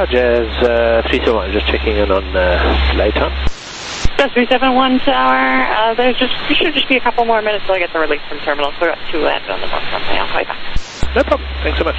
Tower, Jazz 371, just checking in on delay time. Jazz 371 Tower, there should just be a couple more minutes till I get the release from terminal, so we've got 2 land on the north runway. I'll call you back. No problem, thanks so much.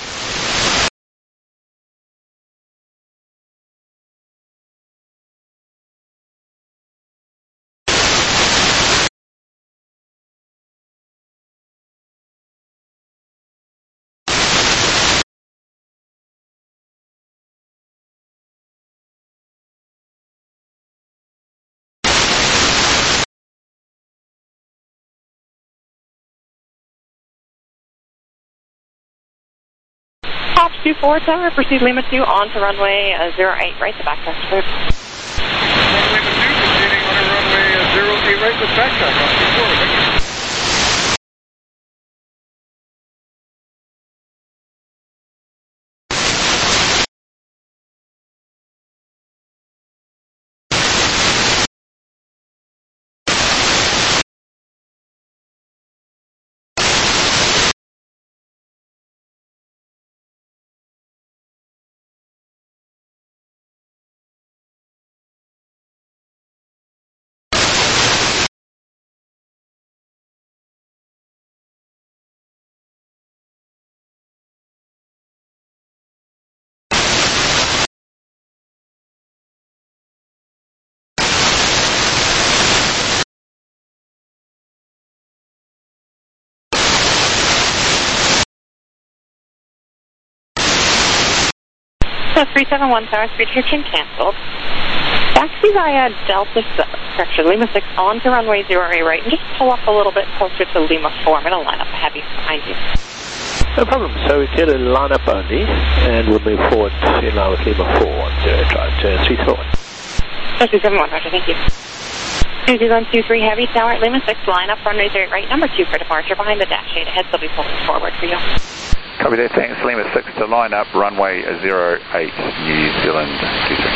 Fox 24 Tower, proceed Lima 2 on to runway 08 right to backtrack. Lima 2 proceeding on a runway 08 right to backtrack. Fox 24, thank you. So 371 Tower, speed restriction canceled. Taxi via Delta, correction, Lima 6 on to runway 08 right, and just pull up a little bit closer to Lima 4. I'm going to line up heavy behind you. No problem, so we're clear to line up only, and we'll move forward in line with Lima 4 on 0 drive to 331. 371, Roger, thank you. New Zealand 23 Heavy Tower at Lima 6, line up runway 08 right, number 2 for departure, behind the dash 8 ahead, they'll be pulling forward for you. Copy that, thanks. Lima 6 to line up, runway 08, New Zealand 23.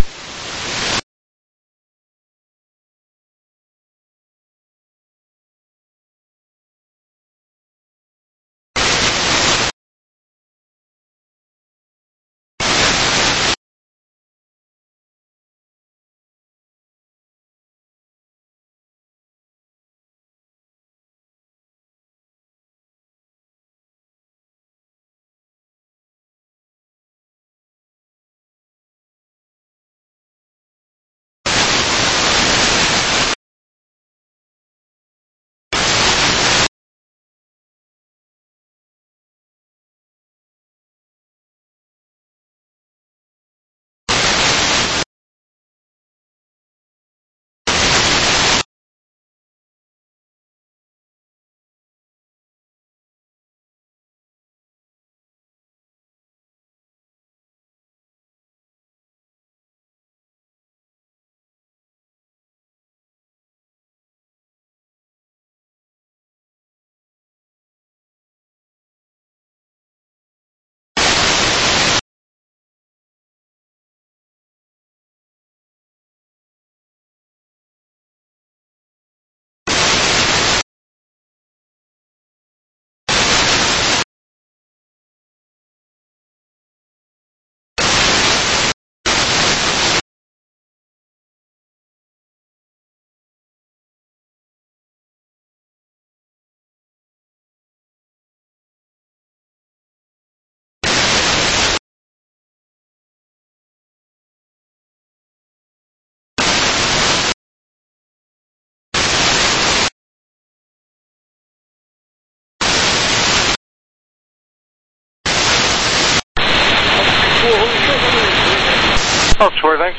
Oh, sure, thanks.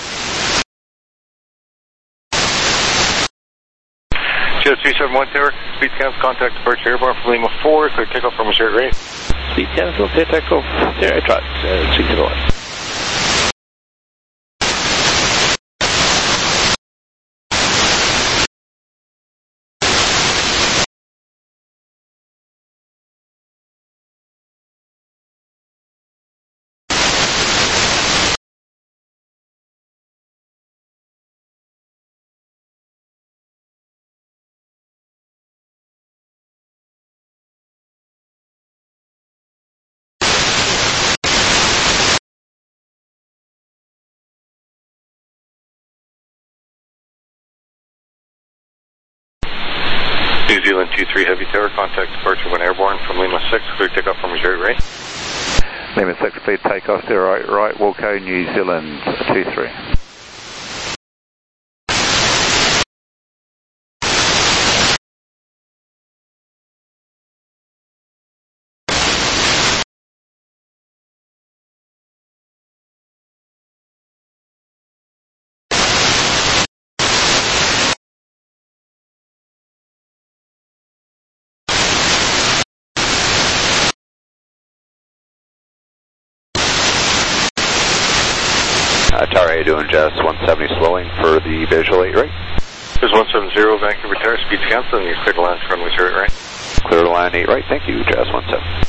Jazz 371 Tower, speed cancel, contact departure airborne from Lima 4, clear takeoff from a 08. Speed cancel, clear takeoff, 0 drive, 331. New Zealand 23 Heavy Tower, contact departure when airborne from Lima 6, clear takeoff from Missouri right. Lima 6, clear takeoff 08 right, Wilco, New Zealand 23. Tower, how you doing, Jess? 170 slowing for the visual 8 right. There's 170 Vancouver Tower, speed's canceling, you're clear to land for runway 08 right. Clear to land 8 right, thank you, Jess 17.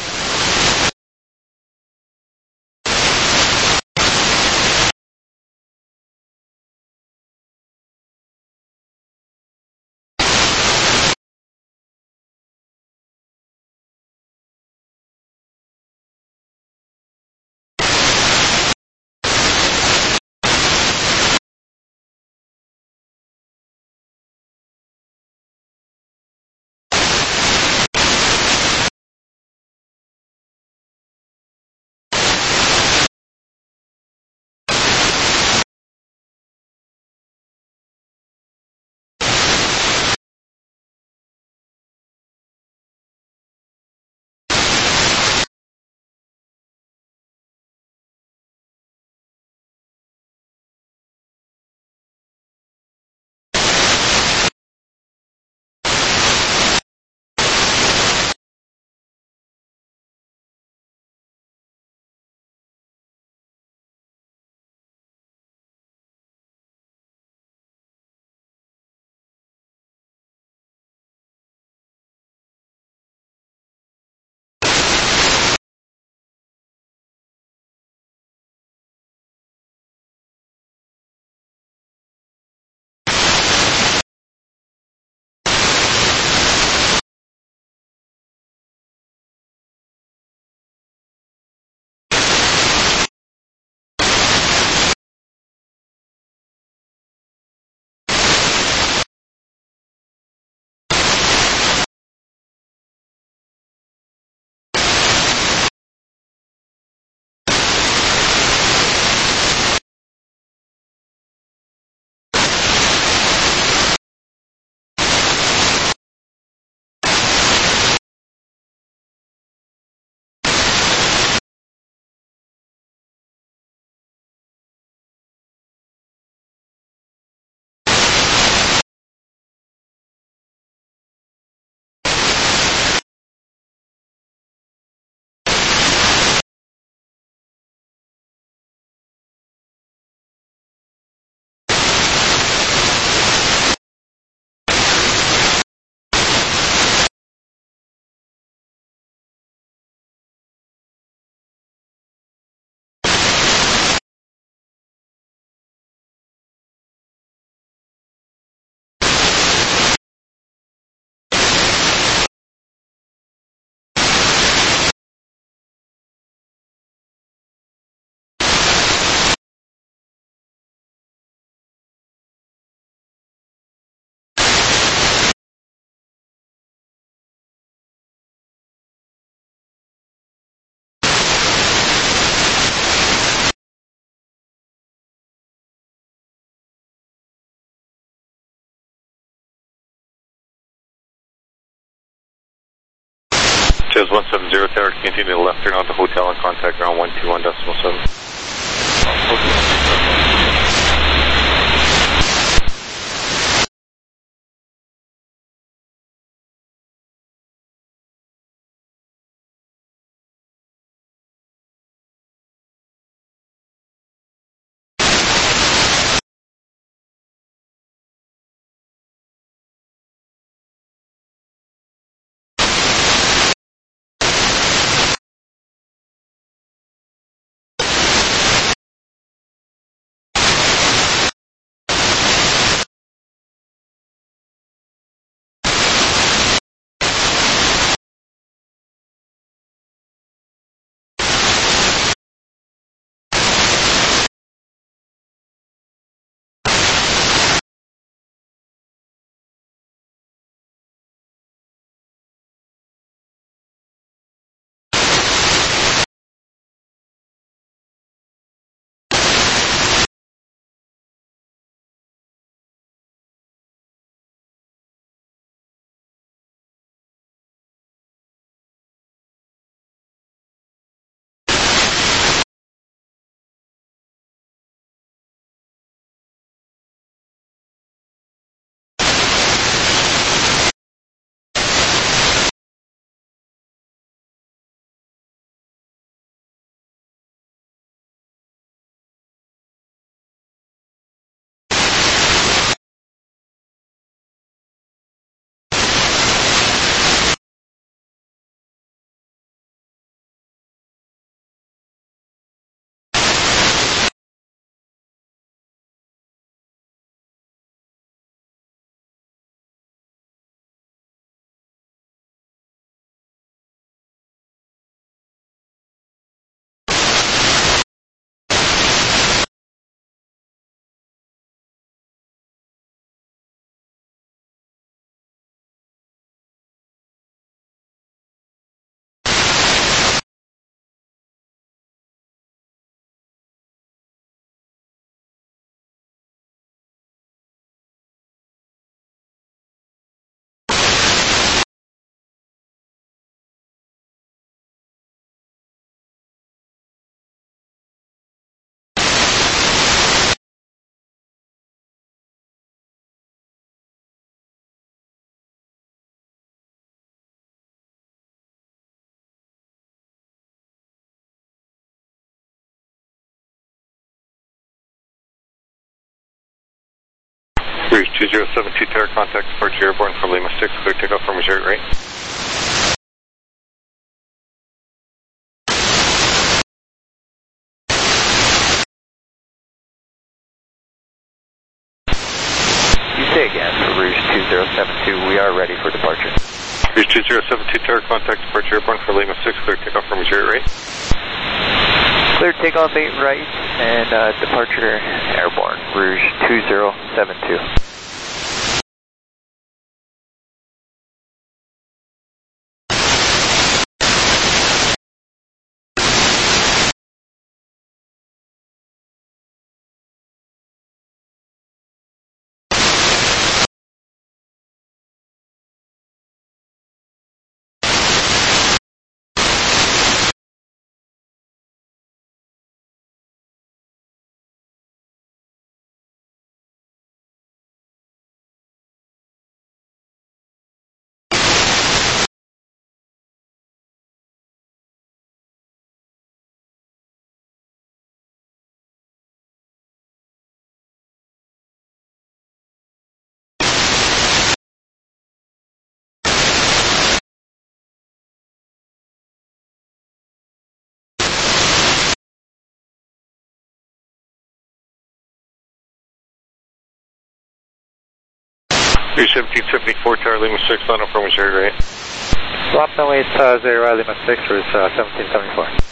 Jazz 170 Tower, continue to left turn onto hotel and contact ground 121.7. Rouge 2072 Tower, contact departure airborne for Lima 6, clear takeoff from Missouri right. You say again for Rouge 2072, we are ready for departure. Rouge 2072 Tower, contact departure airborne for Lima 6, clear takeoff from Missouri right. Clear takeoff 8 right and departure airborne, Rouge 2072. Rouge 1774 Tower, Lima 6, line up for Missouri right. Swap no 8, 0 Lima 6, Rouge 1774.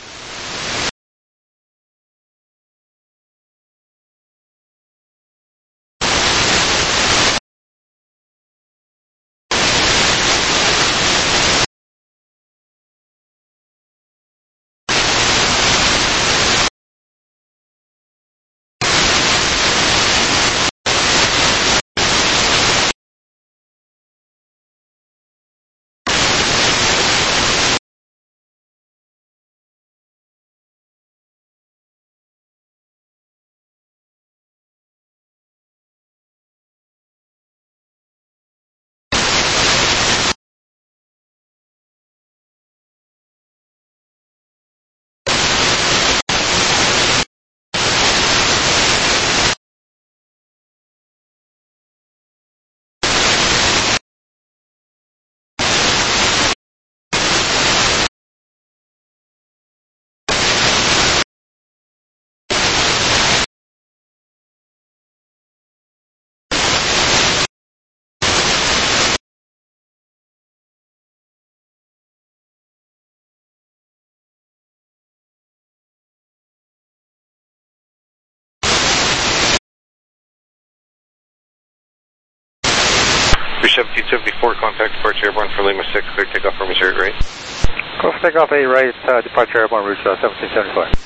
Rouge 1774, contact departure airborne for Lima 6, clear takeoff from Missouri right. Go for takeoff 8 right, departure airborne, Rouge 1774.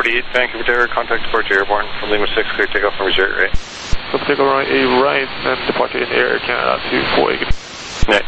48, Vancouver Tower, contact departure airborne from Lima 6, clear takeoff from Reserve 8. So takeoff runway right, and departure in Air Canada to 48. Right.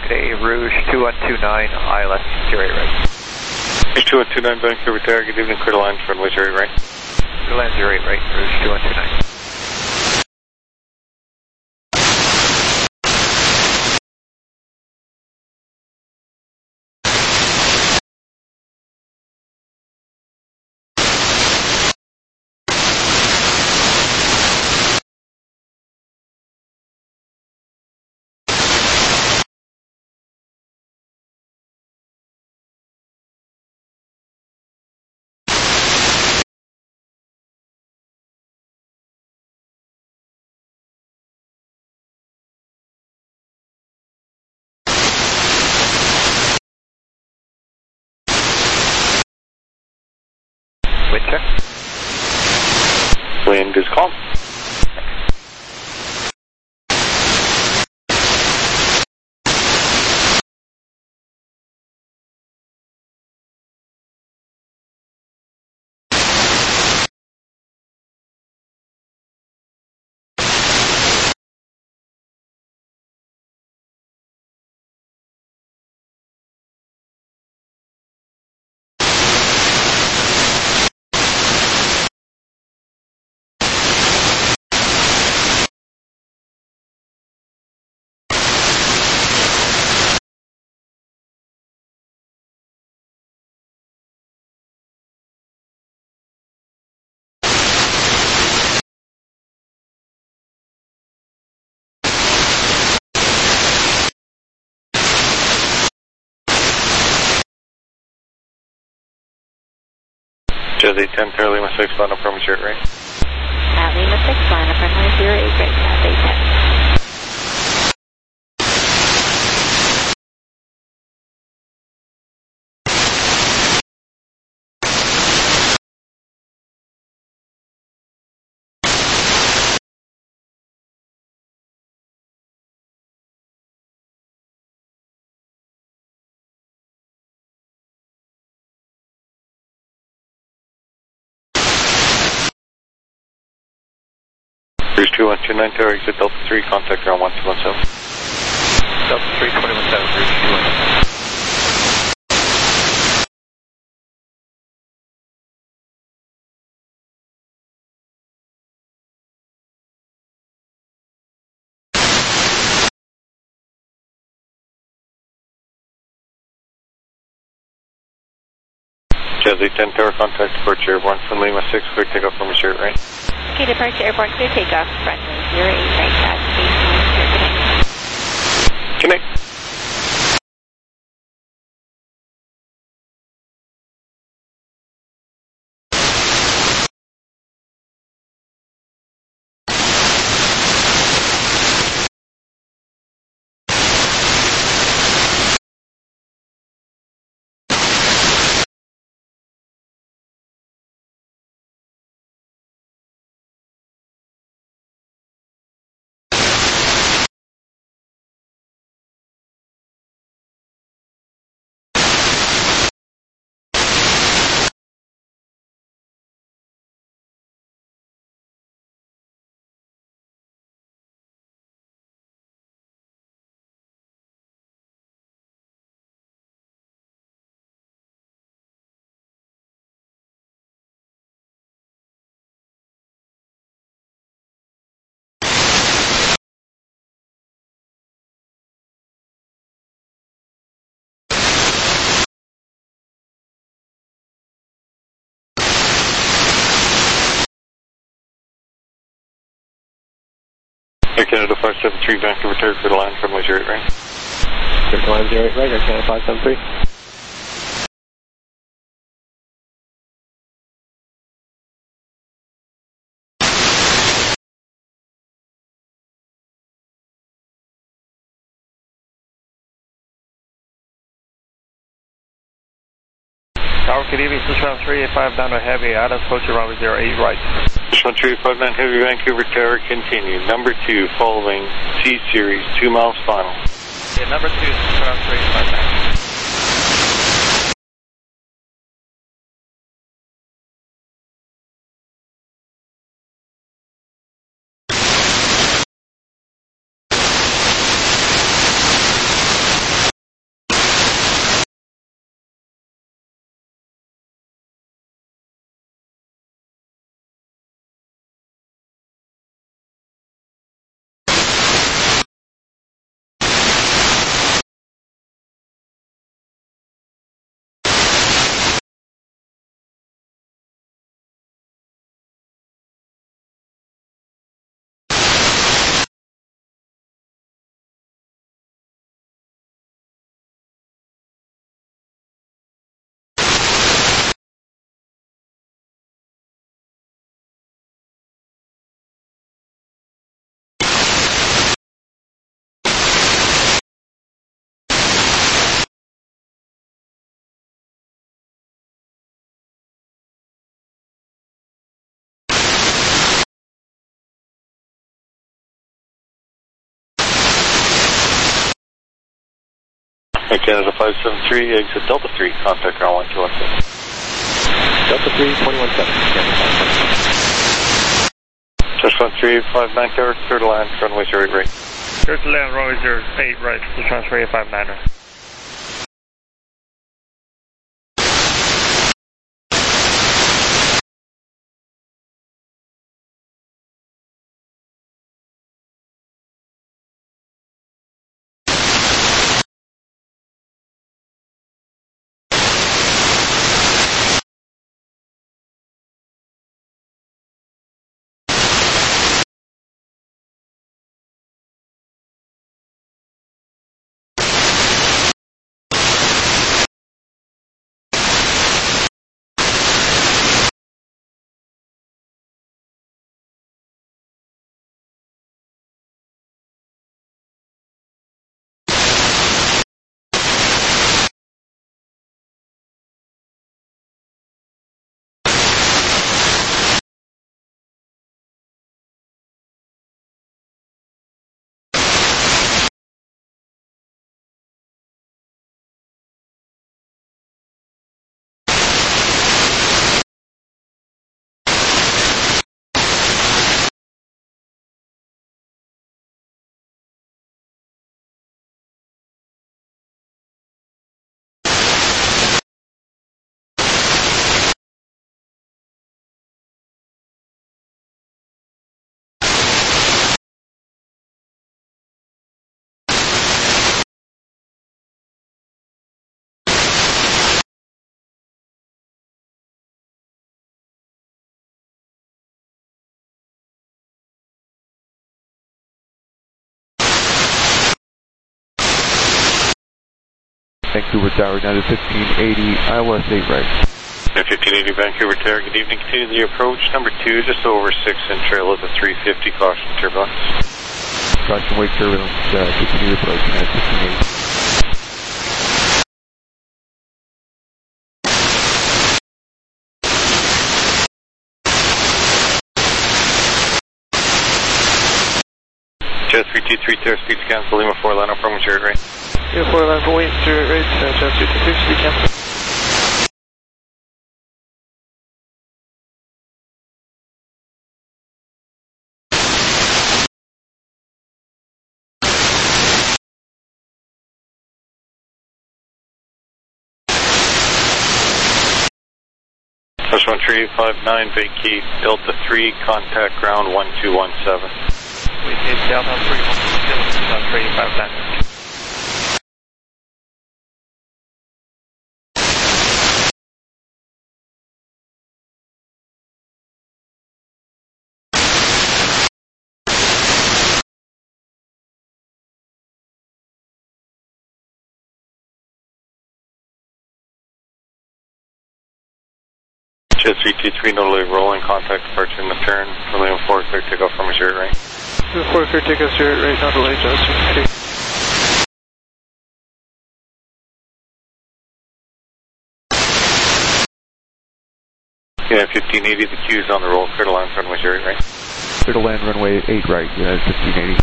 today, Rouge 2129, ILS 08 right. Rouge 2129, Vancouver Tower, good evening, clear to land, runway 08 right. Clear to land 08 right, Rouge 2129. Wind check. Wind is calm. Jazzy 10 Tower, Lima 6, line up runway 08 right. Lima 6, line up runway 08 right, Jazzy 10. Rouge 2129 Tower, exit Delta 3, contact ground 1217. Delta 3, 217, Rouge 2129. Jazzy 10 Tower, contact departure airborne from Lima 6, clear takeoff from 08 right. Okay, departure airborne, clear takeoff, runway 08 right, Jazzy 10. Connect. Air Canada 573, Vancouver Tower, clear to land, runway 08 right. Clear to land 08 right, Air Canada 573. Tower, good evening, Sichuan 385 down to heavy, Adams, approach runway 08 right. Sichuan 385 heavy, Vancouver Tower, continue. Number 2, following C series, 2 miles final. Yeah, number 2, Sichuan 385 down. Canada 573, exit Delta 3, contact ground 1217. Delta 3, 217. Just 1359 tower, clear to land, runway 08 right. Clear to land, runway 08 right, to transfer 859er. Vancouver Tower, now to 1580, ILS 8 right. 1580 Vancouver Tower, good evening. Continue the approach. Number 2, just over 6-inch trail at the 350, caution turbulence. Caution wake turbulence, continue the approach, now 1580. Jet 323 Tower, speed cancel, Lima 4, line up, runway 08 right. Lima 4, line for wait, 08 right, Jet 323, speed cancel. Plus 1359, vacate Delta 3, contact ground 1217. Vacate Delta 3, 1359. Jet 323, no delay, rolling, contact departure in the turn, for Lima 4, clear takeoff from 08 right. Lima 4, clear takeoff 08 right, no delay, Jet 323. Yeah, 1580, the Q's on the roll, clear to land, runway 08 right. Clear to land, runway 8 right, 1580.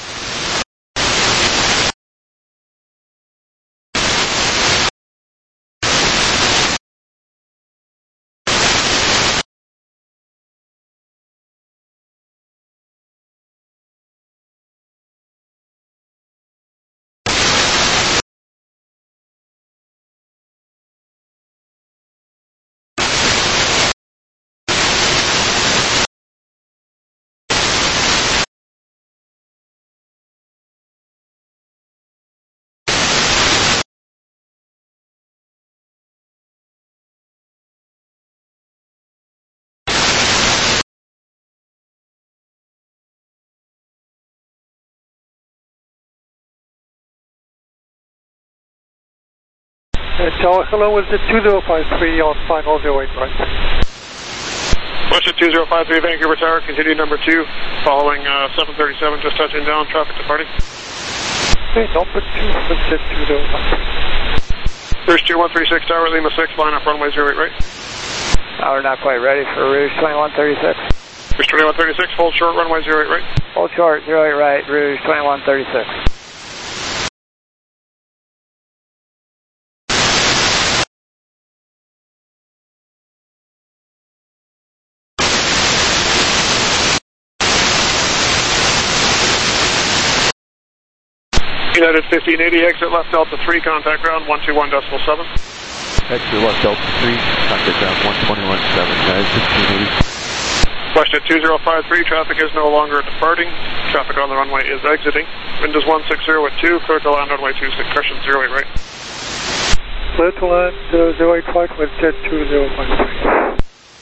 Hello, was it 2053 on final 08 right? Western 2053 Vancouver Tower, continue number 2, following 737, just touching down, traffic departing. Okay, number 2, visit 2053. There's 2136 Tower, Lima 6, line up runway 08 right. We're not quite ready for Rouge 2136. Rouge 2136, hold short, runway 08 right. Hold short, 08 right, Rouge 2136. United 1580, exit left Delta 3, contact ground 121.7. Exit left Delta 3, contact ground 121.7, United 1580. Westjet 2053, traffic is no longer departing. Traffic on the runway is exiting. Wind is 160 at 2, clear to land runway 26, correction 08 right. Clear to land 08 right, Westjet 2053.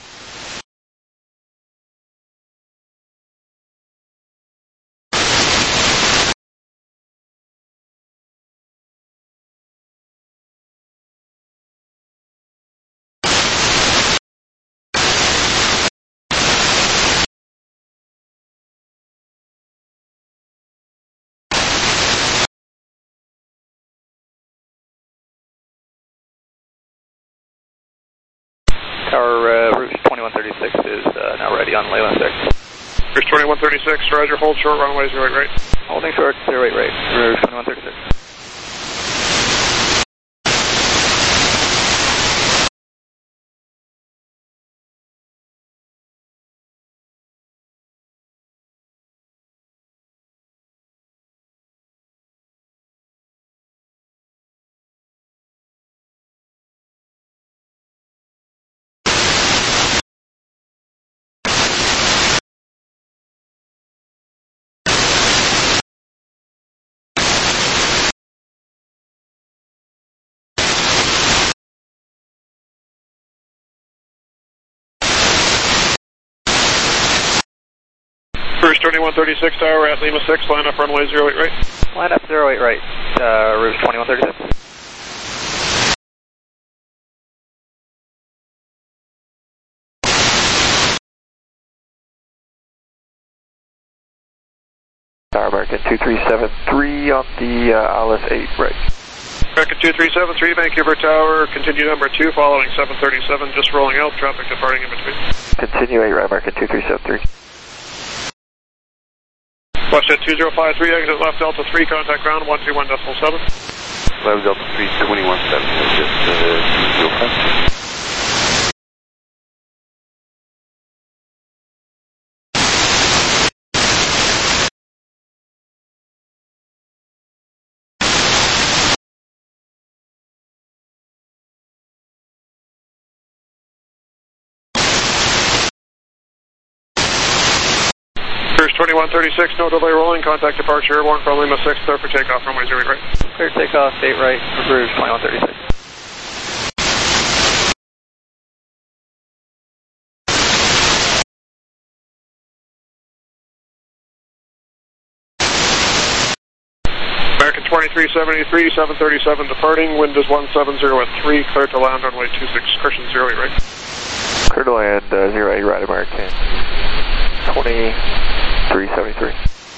Tower, Rouge 2136 is now ready on Lima 6. Rouge 2136, roger, hold short runway 08 right. Holding short 08 right, Rouge 2136. Rouge 2136, tower at Lima 6, line up runway 08 right. Line up 08 right, Rouge 2136. Tower American 2373 on the Alice 8 right. American 2373, Vancouver Tower, continue number 2, following 737, just rolling out, traffic departing in between. Continue 8 right, American 2373. Westjet 2053, exit left Delta 3, contact ground 121.7. Left Delta 3, 21.7, just 205. Rouge 2136, no delay rolling, contact departure airborne from Lima 6, clear for takeoff, runway 08 right. Clear takeoff 8 right, Rouge 2136. American 2373, 737 departing, wind is 170 at 3, clear to land runway 26, correction 08 right. Clear to land 08 right, American 2373.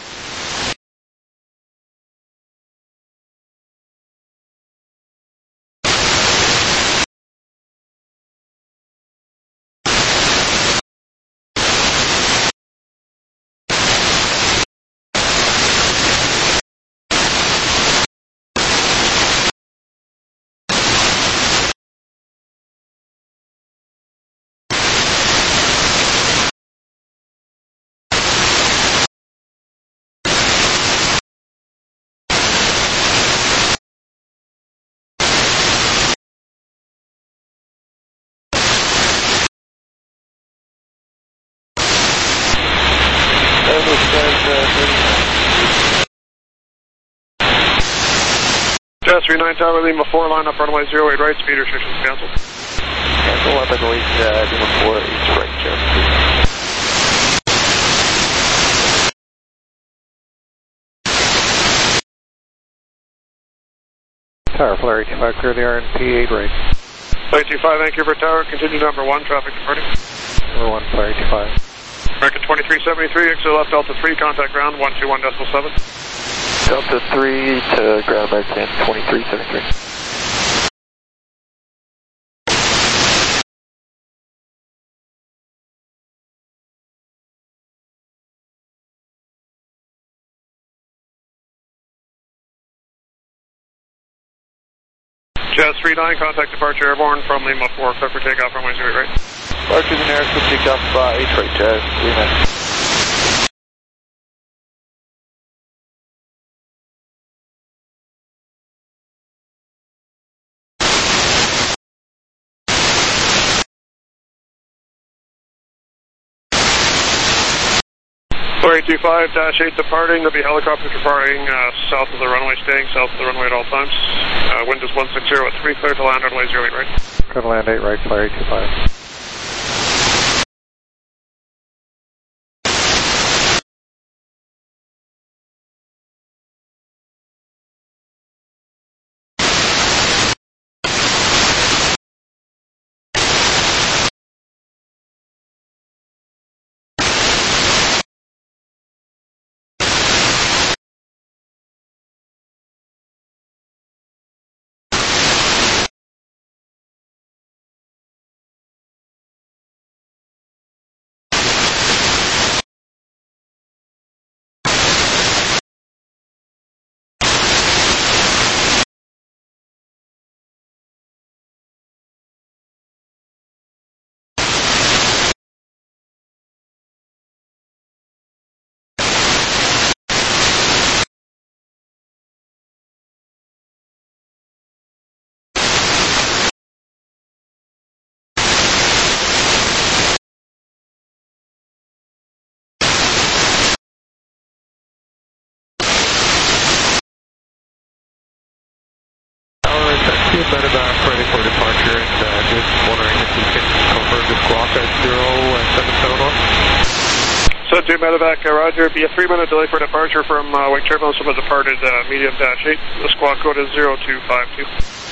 Jazz 39 Tower, Lima 4, line up runway 08 right, speed restrictions canceled. Cancel up and lead Lima 4, east right, Jazz. Tower, Flare 85, clear the RNP 8 right. Flare 85, Vancouver Tower, continue number 1, traffic departing. Number 1, Flare 85. American 2373, exit left Delta 3, contact ground 121.7. Delta 3 to ground American 2373. Jazz 39, contact departure airborne from Lima 4, clear for takeoff, runway 08 right. Departure in air, clear takeoff by 8 right, Jazz 39. 825-8 departing. There'll be helicopters departing south of the runway, staying south of the runway at all times. Wind is 160 at 3, clear to land runway 08 right. Clear to land 8 right, fire 825. Medevac ready for departure, and just wondering if you can confirm the squawk at 0771. 72 Medevac, Roger. Be a 3-minute delay for departure from wing turbulence of a departed medium-8. The squawk code is 0252.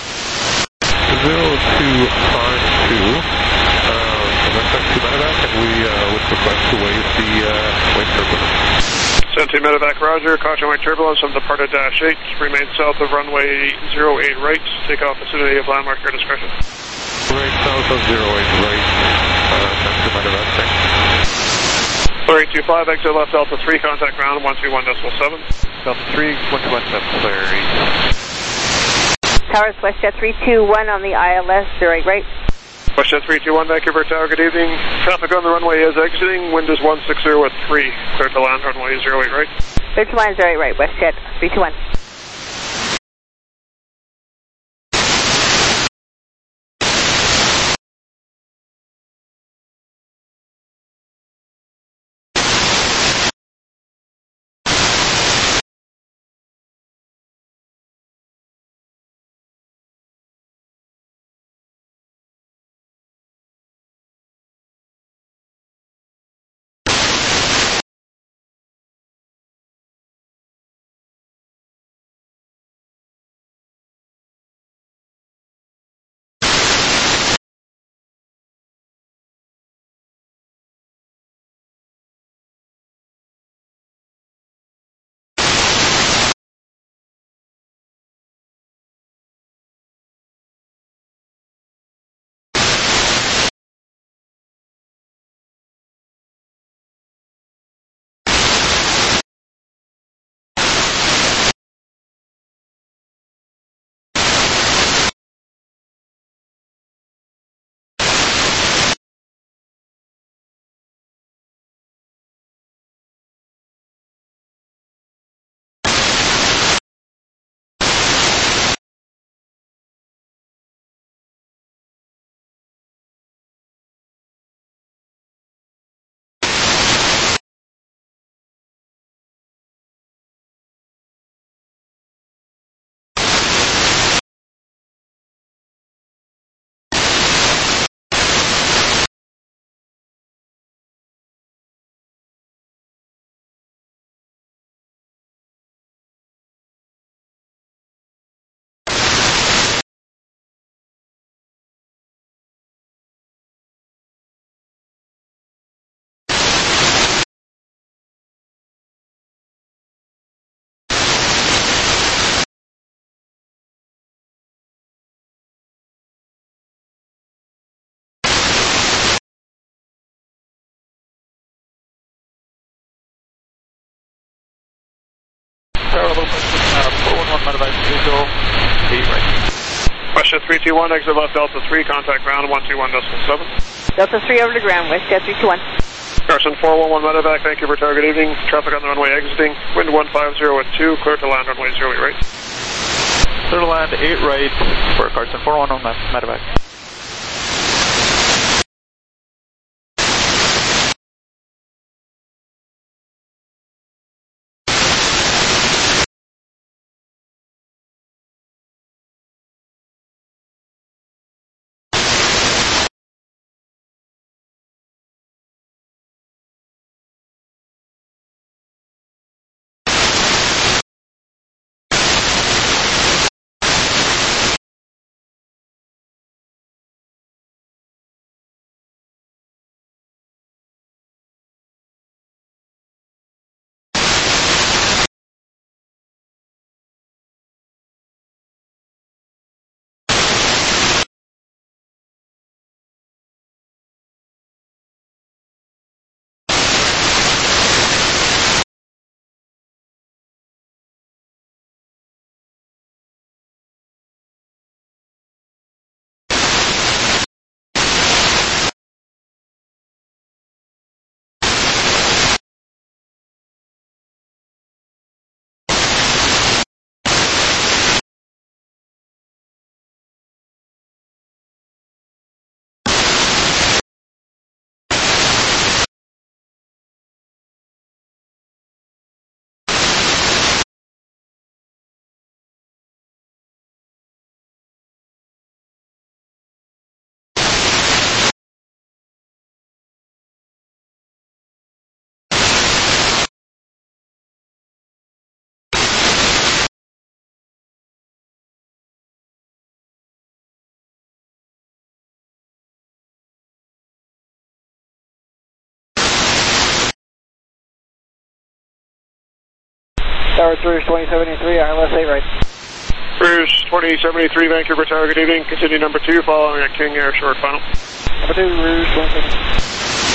0252. That's 72 Medevac, and we would request to waive the wing turbulence. 72 Medevac, Roger. Caution wing turbulence of departed -8. Remain south of runway 08 right. Take off vicinity of landmark your discretion. Right south of 08 right. 72 Medevac, thanks. 825, exit left Delta 3, contact ground 131.7. Delta 3, 121.7, clear. Towers WestJet 321 on the ILS, 08 right. WestJet 321, Vancouver Tower, good evening. Traffic on the runway is exiting. Wind is 160 at 3. Clear to land runway 08 right. Clear to land 08 right, WestJet 321. Parallel 411 Medevac, visual 8 right. WestJet 321, exit left Delta 3, contact ground 121.7. Delta 3 over to ground, WestJet 321. Carson 411 Medevac, Vancouver Tower, good evening. Traffic on the runway exiting. Wind 150 at 2, clear to land runway 08 right. Clear to land 8 right for Carson 411 Medevac. Tower 3, Rouge 2073, ILS 8 right. Rouge 2073, Vancouver Tower, good evening. Continue number 2, following at King Air short final. Number 2, Rouge 2073.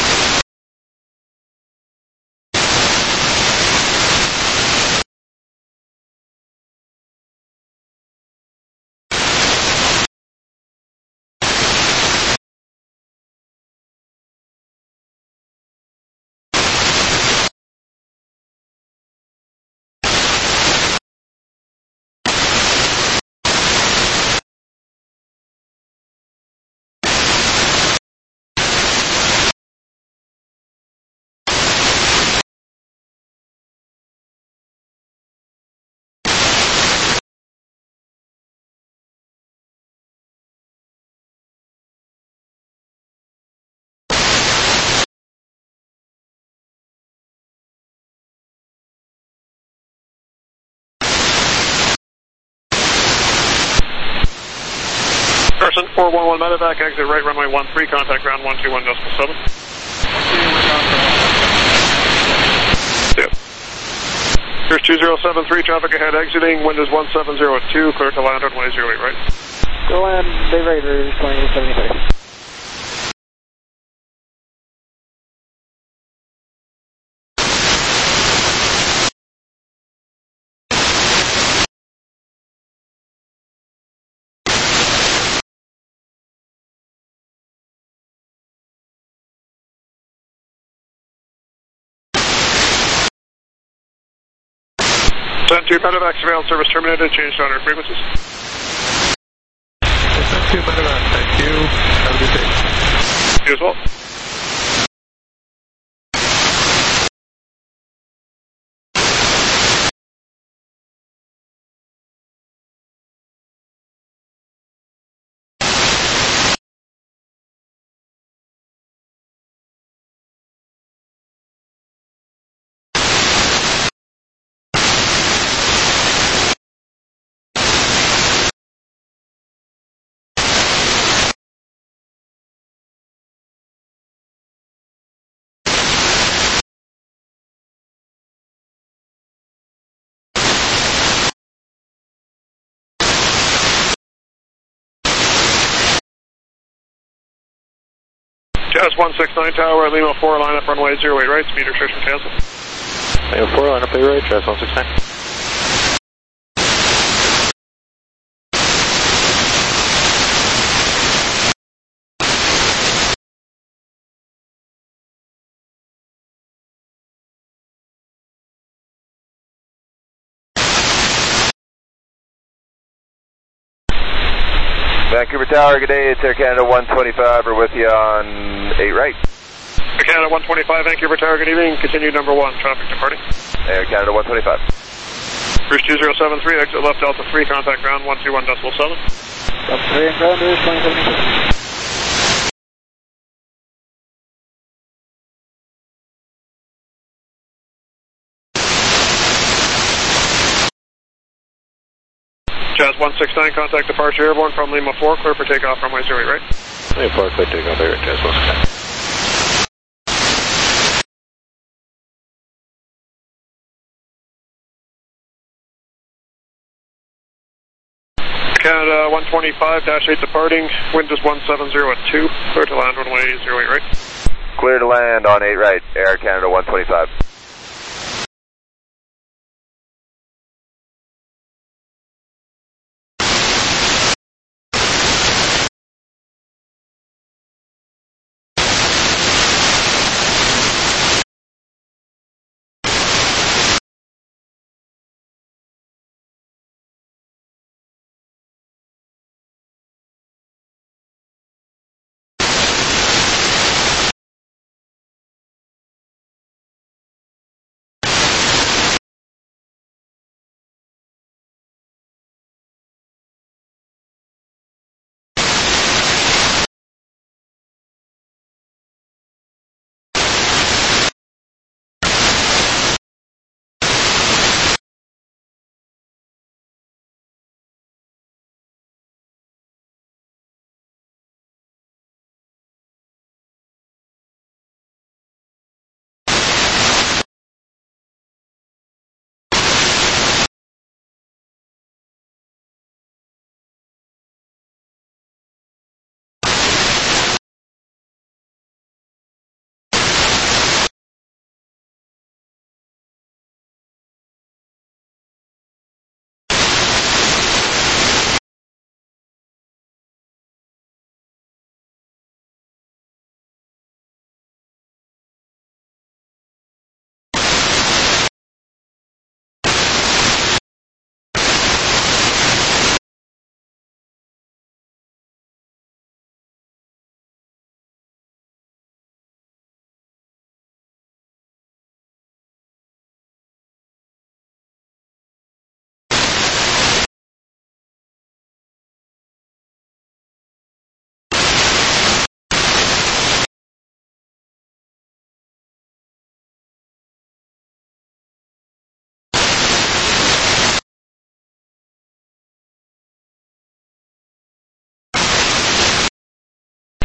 Carson 411 medevac, exit right runway 13, contact ground 121.7. Yeah. Here's 2073, traffic ahead exiting, wind is 1702, clear to land runway 08 right. Go land, Bay right, Rouge 2073. Send 2 medevac, surveillance service terminated, changed on our frequencies. Send 2 medevac, thank you. Have a good day. You as well. Jazz 169 Tower, Lima 4, line up runway 08 right, speed restriction cancel. Lima 4, line up 8 right, Jazz 169. Vancouver Tower, good day. It's Air Canada 125. We're with you on 8 right. Air Canada 125, Vancouver Tower, good evening. Continue number 1, traffic departing. Air Canada 125. Rouge 2073, exit left Delta 3, contact ground 121.7. Delta 3 and ground, Rouge 2073. Jazz 169, contact departure airborne from Lima 4, clear for takeoff runway 08 right. Lima 4, clear takeoff 8 right, Jazz 169. Canada 125-8 departing, wind is 170 at 2, clear to land runway 08 right. Clear to land on 8 right, Air Canada 125.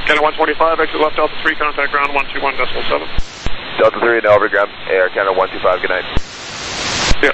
Canada 125, exit left Delta 3, contact ground 121.7. Delta 3 and over ground, Air Canada 125, good night. Yeah.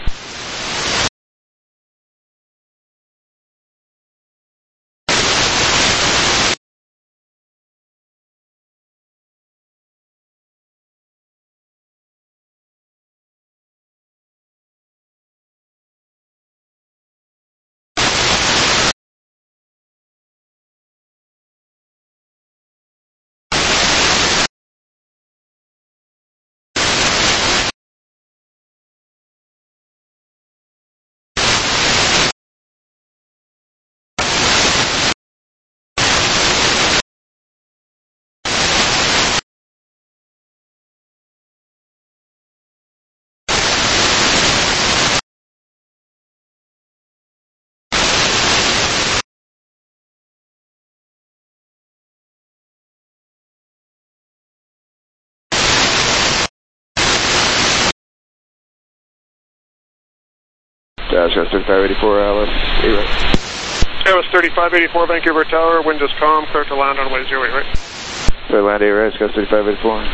Dash 3584, Alice, 8 right. Airbus 3584, Vancouver Tower, wind is calm, clear to land on runway 08 right. Clear land 8 right, Scott 3584.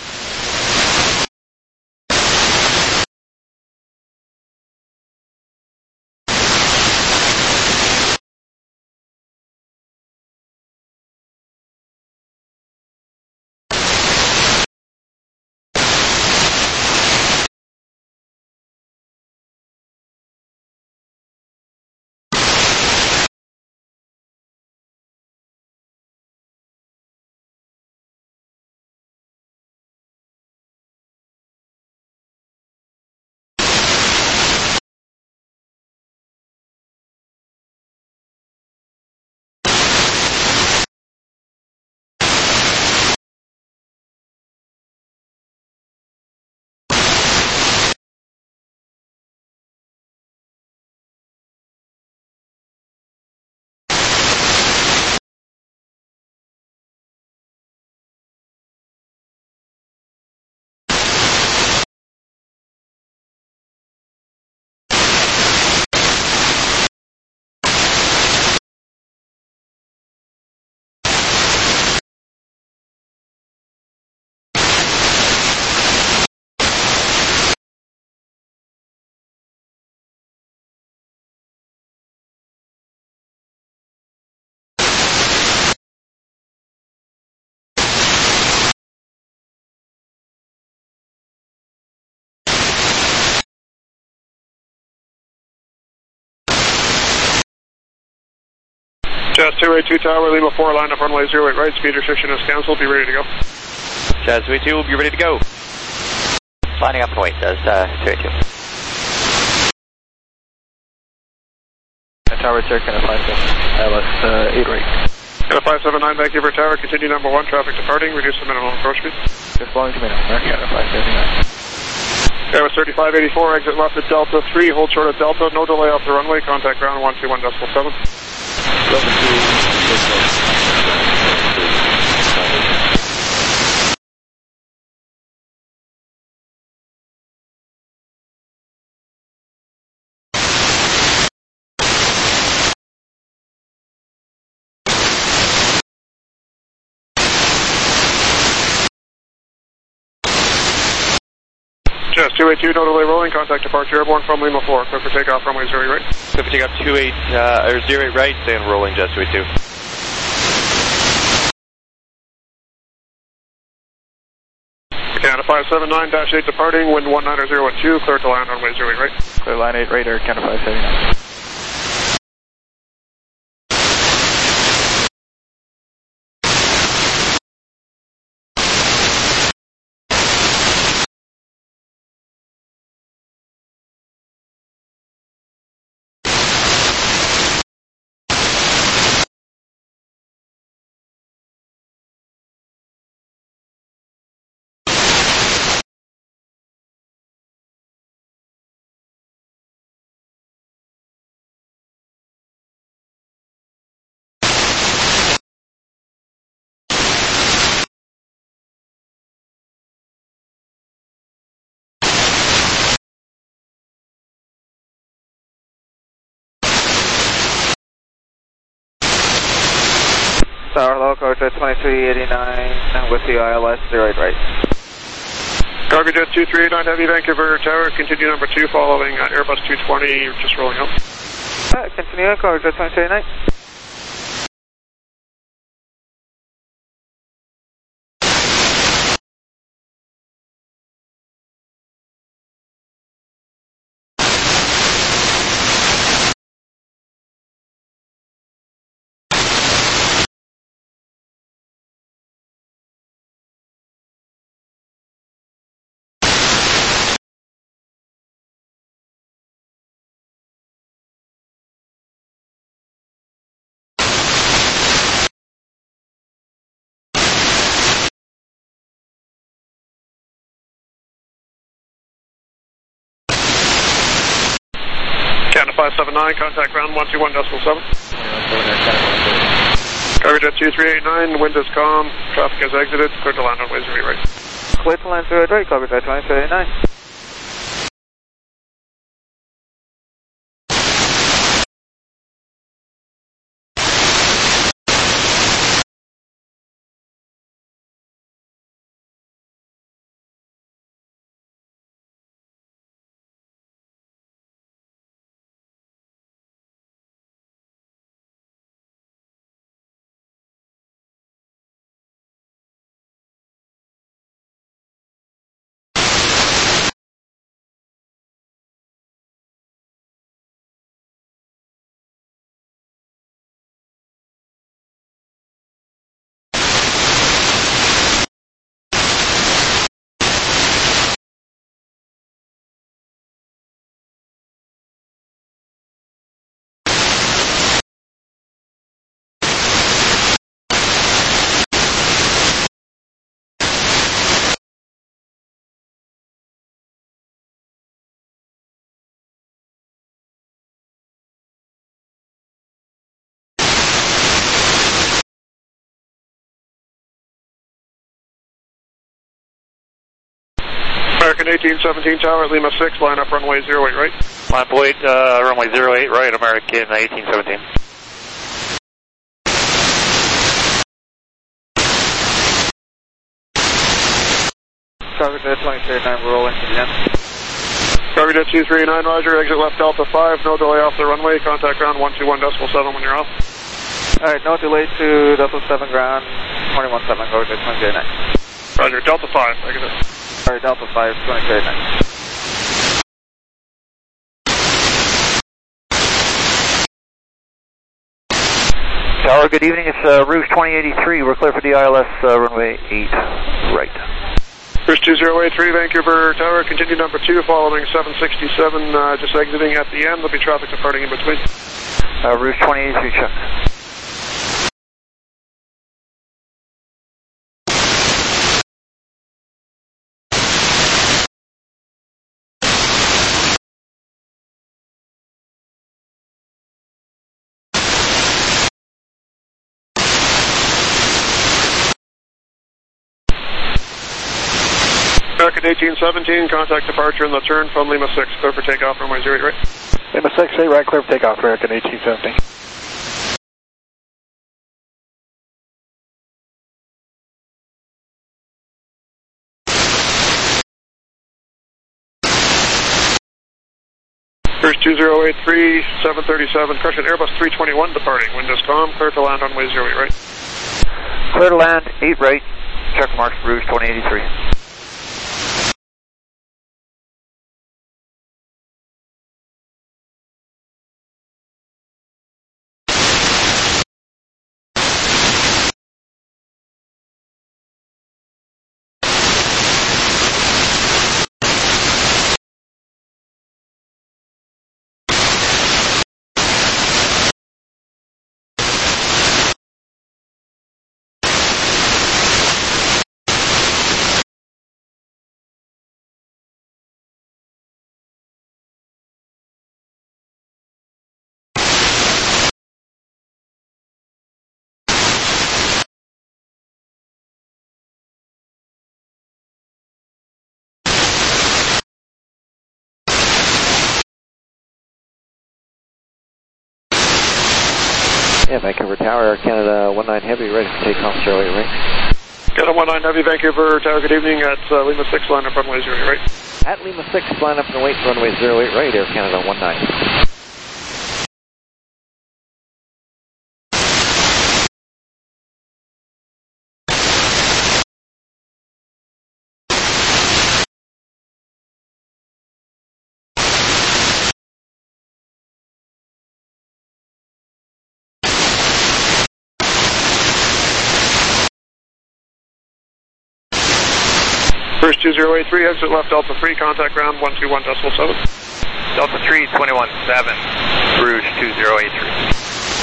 Jazz 282 Tower, Lima 4, line up runway 08 right, speed restriction is cancelled, be ready to go. Jazz 282 will be ready to go. Lining up point, Jazz 282. Tower, sir, Canada 57, ILS 8 right. Canada 579, Vancouver Tower, continue number 1, traffic departing, reduce the minimum approach speed. Just following to minimum, Canada 579. Airbus 3584, exit left at Delta 3, hold short at Delta, no delay off the runway, contact ground 121.7. Jazz 282, no delay rolling, contact departure airborne from Lima 4, clear for takeoff runway 08 right. Clear for takeoff 28, or 08 right, then rolling Jazz 282. Canada 579-8 departing, wind 190.02, clear to land runway 08 right. Clear line 8 right, Air Canada 579. Tower Loco to 2389 with the ILS 08 right. Cargo Jet 2389 Heavy Vancouver Tower, continue number 2 following Airbus 220, just rolling up. Continue, Cargo Jet 2389. Canada 579, contact ground 121.7. Cargo Jet 2389, wind is calm, traffic has exited, clear to land on way 08 right. Clear to land 08 right, Cargo Jet 2389. American 1817 Tower, Lima 6, line up runway 08 right. Line up wait, runway 08 right, American 1817. Cargo Jet 2389, we're rolling to the end. Cargo Jet 239, roger, exit left Delta 5, no delay off the runway, contact ground 121.7 when you're off. Alright, no delay to Delta 7 ground, 21.7, Cargo Jet 2389. Roger, Delta 5, exit. Alright, Delta 5, 2389. Tower, good evening. It's Rouge 2083. We're clear for the ILS runway 8 right. Rouge 2083 Vancouver Tower, continue number 2 following 767, just exiting at the end. There'll be traffic departing in between. Rouge 2083, check. American 1817, contact departure in the turn from Lima 6, clear for takeoff, runway 08 right. Lima 6, 8 right, clear for takeoff, American 1817. Rouge 2083, 737, correction, Airbus 321 departing, wind is calm, clear to land on way 08 right. Clear to land 8 right, check mark Rouge 2083. Yeah, Vancouver Tower, Air Canada 19 Heavy, ready for takeoff, 08 right. Canada 19 Heavy, Vancouver Tower, good evening at Lima 6, line up runway 08 right. At Lima 6, line up and wait, runway 08 right, Air Canada 19. First 2083, exit left Delta 3, contact ground 121.7. Delta 3, 21.7, Rouge 2083.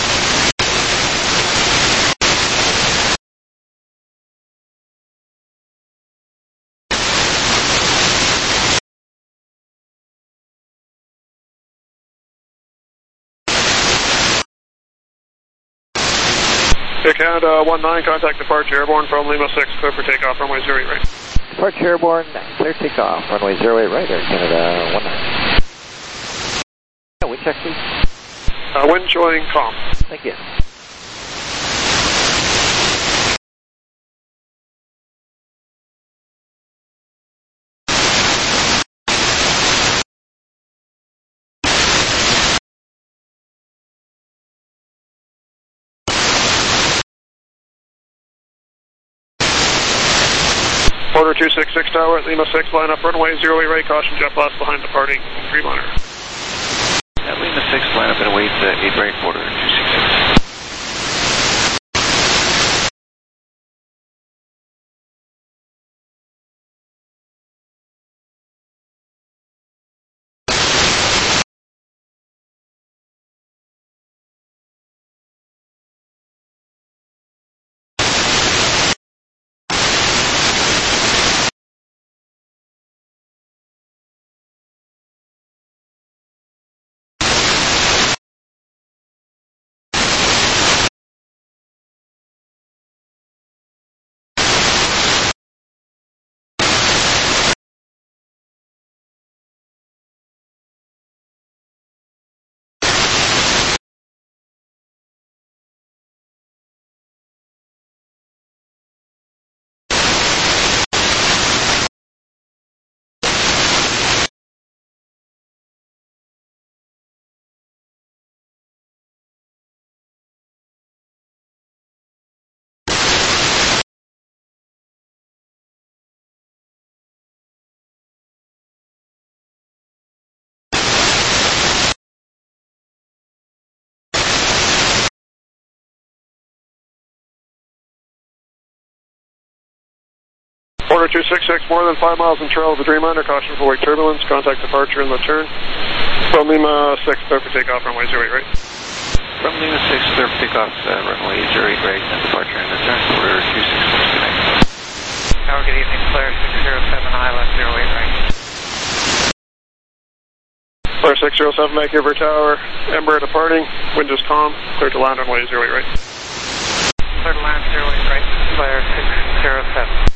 Air Canada 19, contact departure airborne from Lima 6, clear for takeoff, runway 08 right. Departure airborne, clear takeoff, runway 08 right, Air Canada 19. Yeah, wind check please. Wind showing calm. Thank you. Order 266 Tower at Lima 6, line up runway 08 right, caution jet blast behind departing Dreamliner. At Lima 6, line up and wait 8 right, order 266. Order 266, more than 5 miles in trail of the Dreamliner, caution for wake turbulence, contact departure and the turn. From Lima 6, clear for takeoff, runway 08 right. From Lima 6, clear for takeoff, runway 08 right, and departure and the turn, order 266 good night. Tower, good evening, Flare 607, high left 08 right. Flare 607, Vancouver Tower, Embraer departing, wind is calm, clear to land runway 08 right. Clear to land 08 right, Flare 607.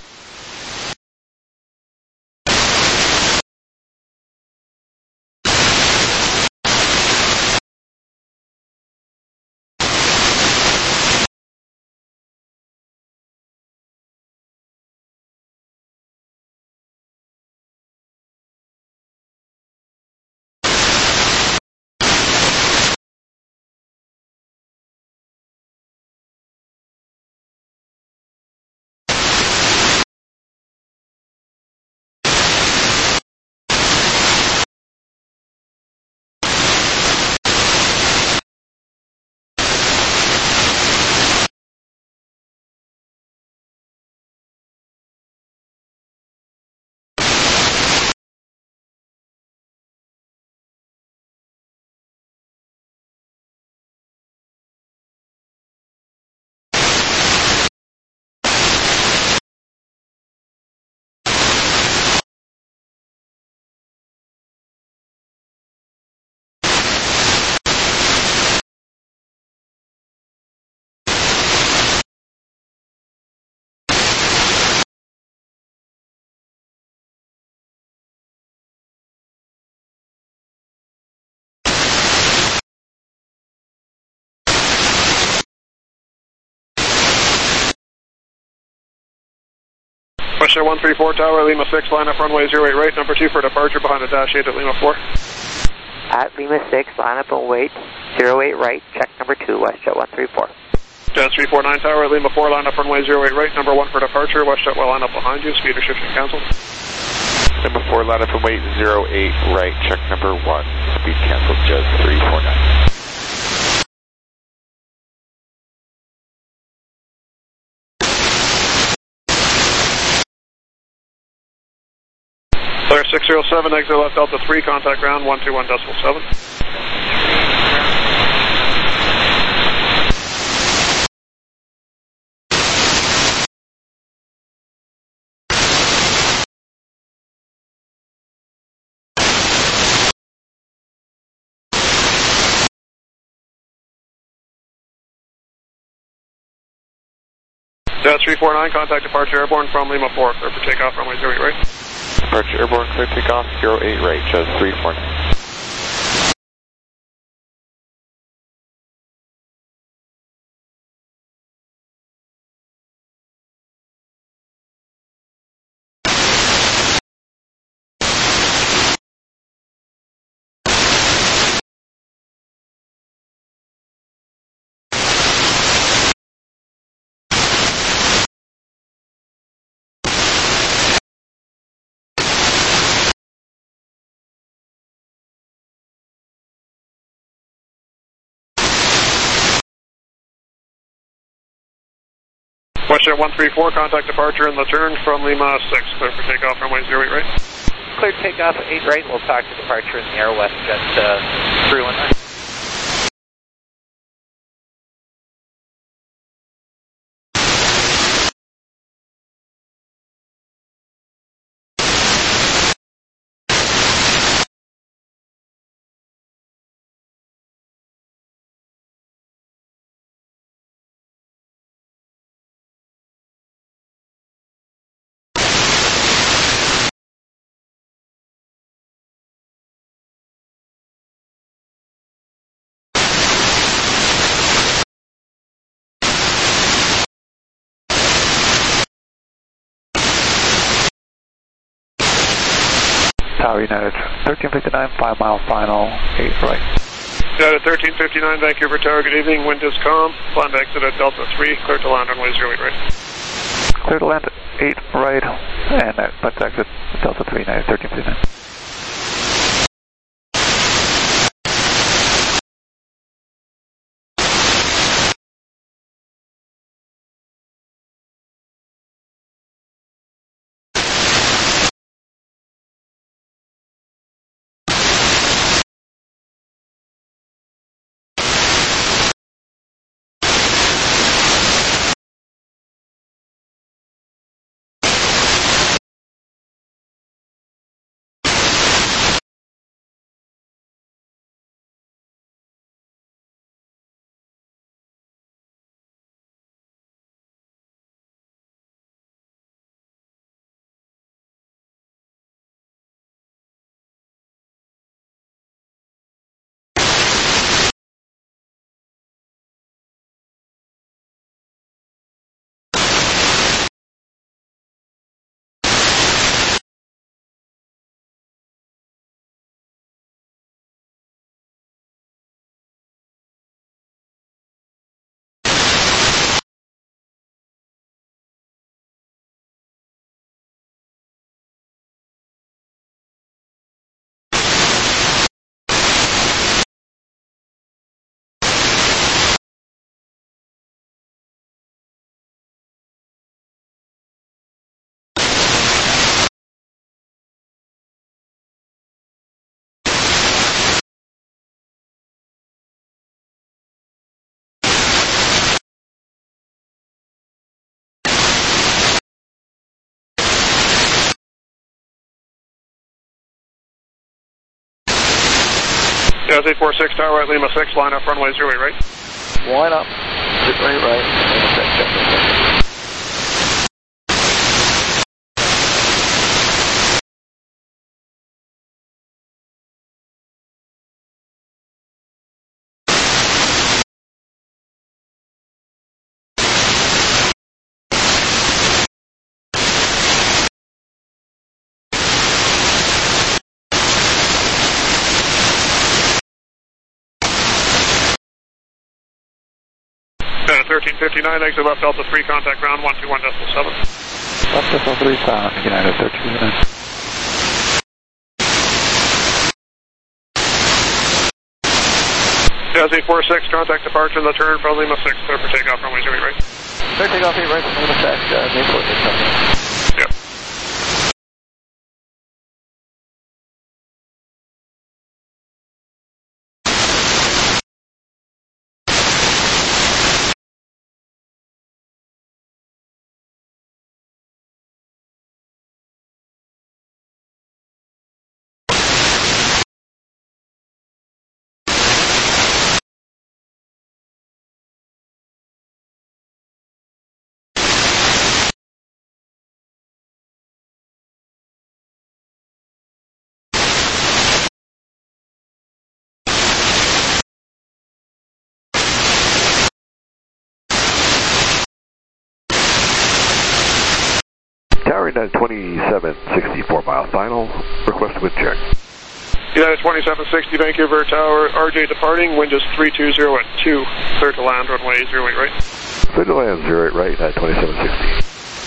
Westjet 134 Tower, Lima 6, line up runway 08 right, number 2 for departure behind the dash 8 at Lima 4. At Lima 6, line up and wait, 08 right, check number 2, WestJet 134. Jet 349 Tower, Lima 4, line up runway 08 right, number 1 for departure, WestJet will line up behind you, speed restriction canceled. Number 4, line up and wait, 08 right, check number 1, speed canceled, Jet 349. Clear 607, exit left Delta 3, contact ground 121.7. Jet 349, contact departure airborne from Lima 4, clear for takeoff runway 08 right. Departure airborne, clear takeoff, 08 right, Jet 349. Westjet 134, contact departure in the turn from Lima 6, clear for takeoff runway 08 right. Clear takeoff 8 right, we'll talk to departure in the air, WestJet 319. Tower United 1359, 5 mile final, 8 right. United 1359, Vancouver Tower, good evening, wind is calm, plan to exit at Delta 3, clear to land runway 08 right. Clear to land 8 right, and let's exit Delta 3, United 1359. Jazz 846 Tower at Lima 6, line up runway 08 right. Line up, 08 right, Lima 6, check. 1359, exit left Delta 3, contact ground 121.7. Left Delta 3 sound, United 1359. Jazz 846, contact departure in the turn from Lima 6, clear for takeoff, runway 08 right. Clear takeoff 8 right from Lima 6, Jazz 846. Yep. Tower United 2760, 4 mile final. Request wind check. United 2760, Vancouver Tower, RJ departing, wind is 320 at 2, clear to land, runway 08 right. Clear to land 08 right at 2760.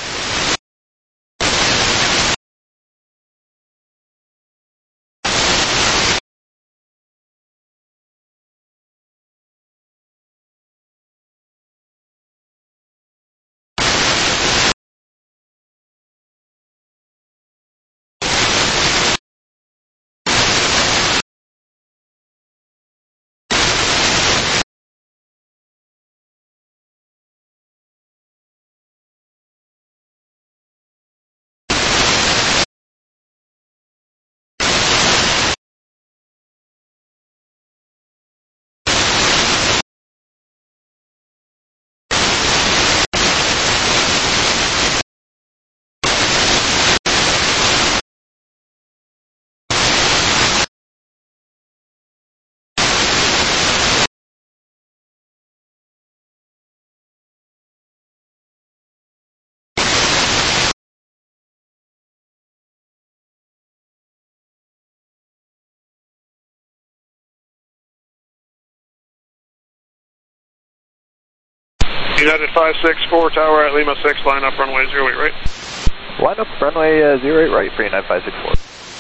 United 564, Tower at Lima 6, line up runway 08 right. Line up runway 08 right for United 564.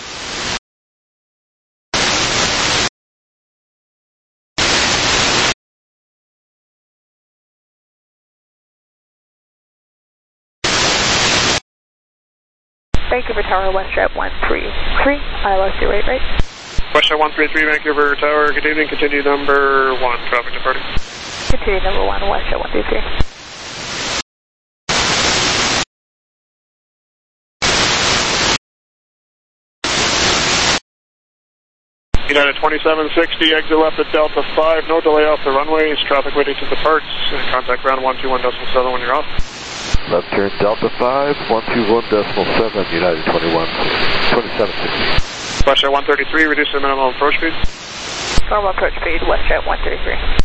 Vancouver Tower, WestJet 133, ILS 08 right. WestJet 133, Vancouver Tower, good evening, continue number 1, traffic departing. Continue number 1, WestJet 133. United 2760, exit left at Delta 5, no delay off the runways, traffic waiting to depart, contact ground 121.7 when you're off. Left turn Delta 5, 121.7, United 2760. WestJet 133, reduce the minimum approach speed. Normal approach speed, WestJet 133.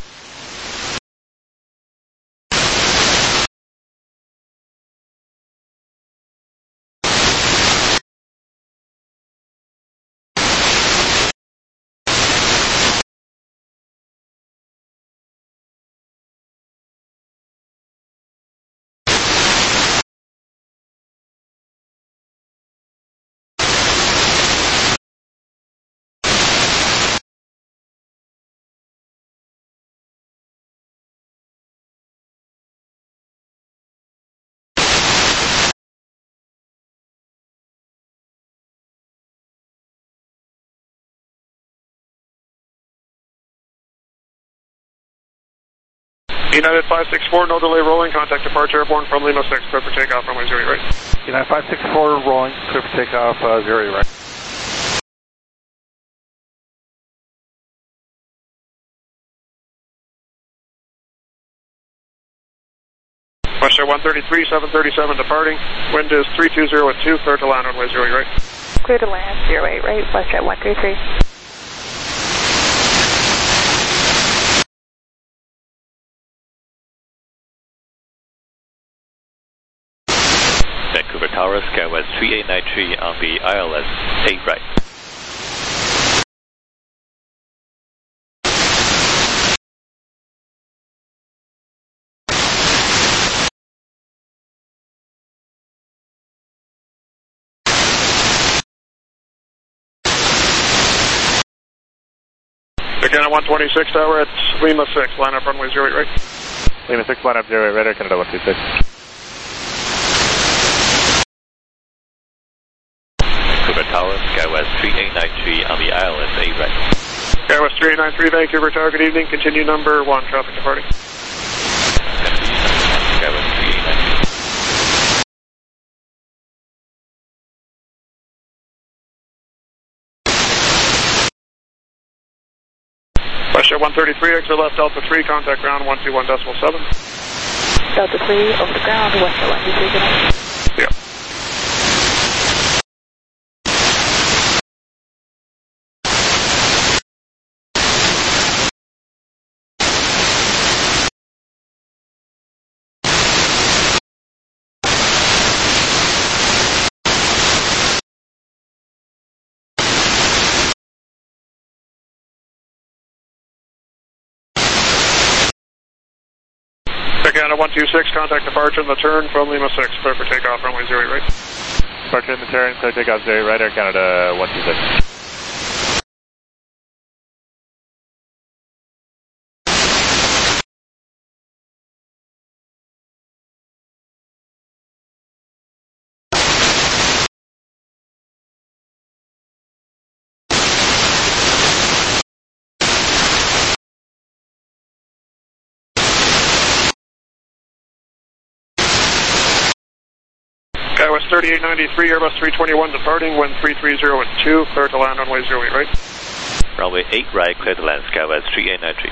United 564, no delay rolling, contact departure airborne from Lima 6, clear for takeoff, runway 08 right. United 564 rolling, clear for takeoff, 08 right. WestJet 133, 737 departing, wind is 320 at 2, clear to land, runway 08 right. Clear to land, 08 right, WestJet 133. Vancouver Tower, Skywest 3893 on the ILS 8 right. Again at 126 Tower at Lima 6, line up runway 08 right. Lima 6, line up 08 right, Air Canada 126. Vancouver Tower, Skywest 3893 on the ILS 8 right. Skywest 3893, Vancouver Tower, good evening. Continue number 1, traffic departing. Skywest 3893. WestJet 133, exit left Delta 3, contact ground 121.7. Delta 3, over the ground, WestJet 123, good night. Yeah. Canada 126, contact departure in the turn from Lima 6, clear for takeoff, runway 08 right. Departure in the turn, clear takeoff 08 right, Air Canada 126. Skywest 3893, Airbus 321 departing, wind 330 at 2, clear to land runway 08 right. Runway 8 right, clear to land, Skywest 3893.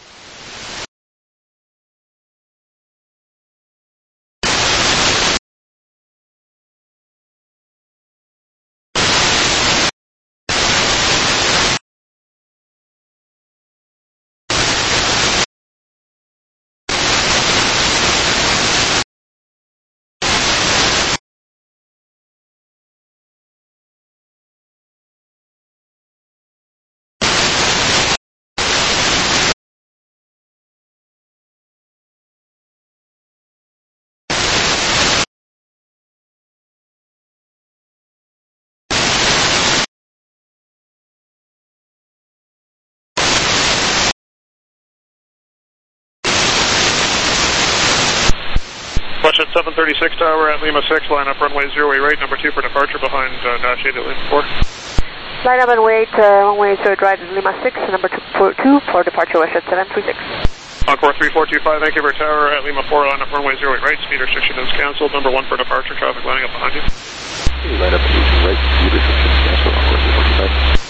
WestJet 736 Tower at Lima 6, line up runway 08 right, number 2 for departure behind dash 8 at Lima 4. Line up and wait, runway 08 right at Lima 6, number 2 for departure, WestJet 736. Encore 3425, Vancouver Tower at Lima 4, line up runway 08 right, speed restriction is cancelled, number 1 for departure, traffic lining up behind you. Line up right, speed restriction is cancelled, Encore 3425.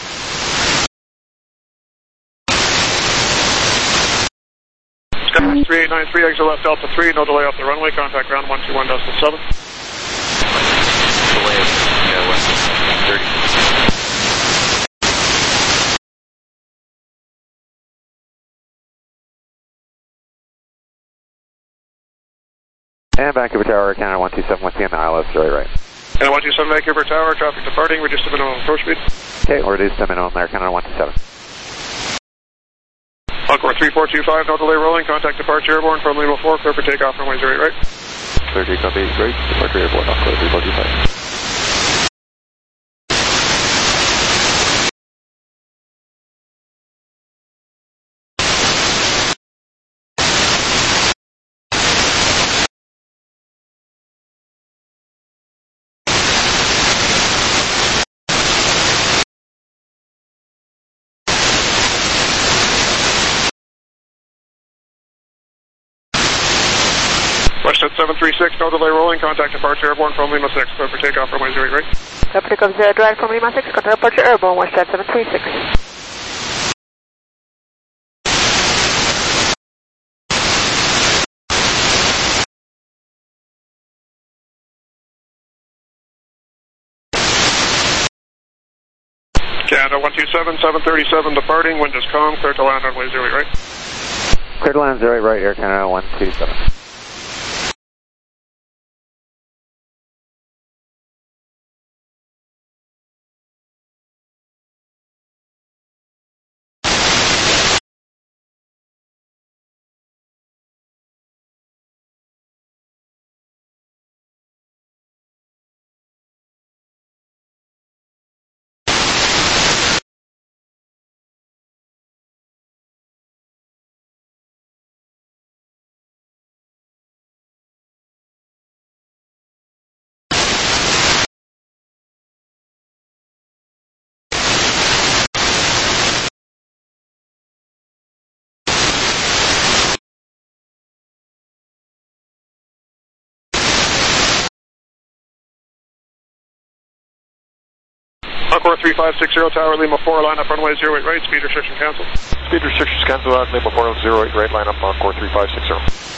Skywest 3893, exit left Delta 3, no delay off the runway, contact ground 121.7. Delay, Skywest 30. And Vancouver Tower, Canada 127, what's the ILS 08 right. And 127 Vancouver Tower, traffic departing, reduce the minimum approach speed. Okay, we'll reduce the minimum there, Canada 127. Encore 3425, no delay rolling, contact departure airborne from Lima 4, clear for takeoff runway 08 right. Clear takeoff 8 right, departure airborne, Encore 3425. WestJet 736, no delay rolling, contact departure airborne from Lima 6, clear for takeoff runway 08 right. Clear for takeoff 0 right from Lima 6, contact departure airborne, WestJet 736. Canada 127, 737 departing, wind is calm, clear to land runway 08 right. Clear to land 08 right, Air Canada 127. Encore 3560 Tower Lima 4, line up runway 08 right, speed restriction cancelled. Speed restrictions cancelled out, Lima 408 right, line up Encore 3560.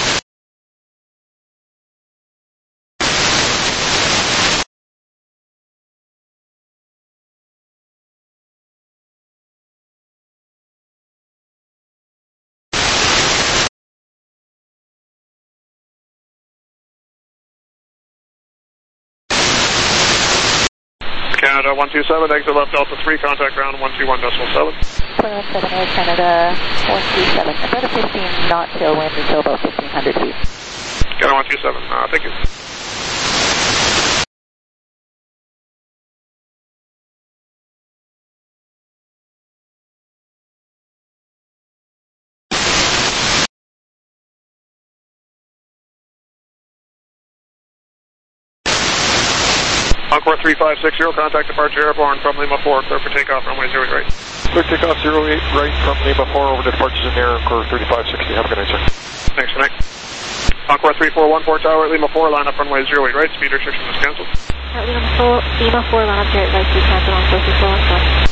Canada 127, exit left Delta 3, contact ground 121.7. 7 Air Canada 127, about a 15 knot tailwind until about 1500 feet. Canada 127, thank you. Encore 3560, contact departure airborne from Lima 4, clear for takeoff, runway 08 right. Clear takeoff 08 right from Lima 4 over to departures in the air, Encore 3560. Have a good night, sir. Thanks, good night. Encore 3414 Tower, Lima 4, line up runway 08 right, speed restriction is cancelled. Lima 4, line up 08 right, speed cancelled on 4414.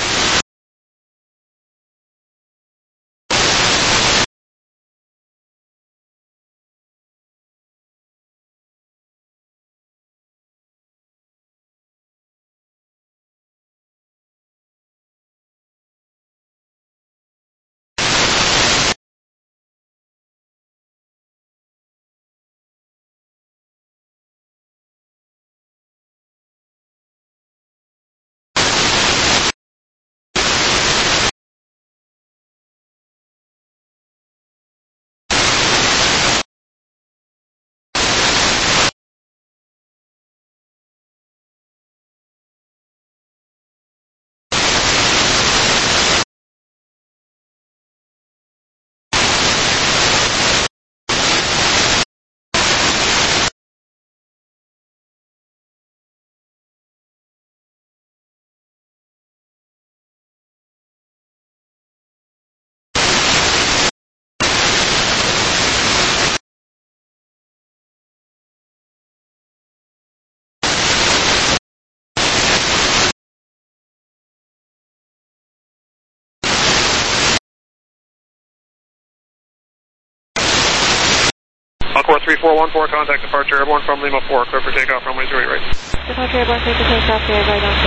Encore 3414, contact departure airborne from Lima 4, clear for takeoff, runway 08 right. Departure airborne, clear for takeoff, right on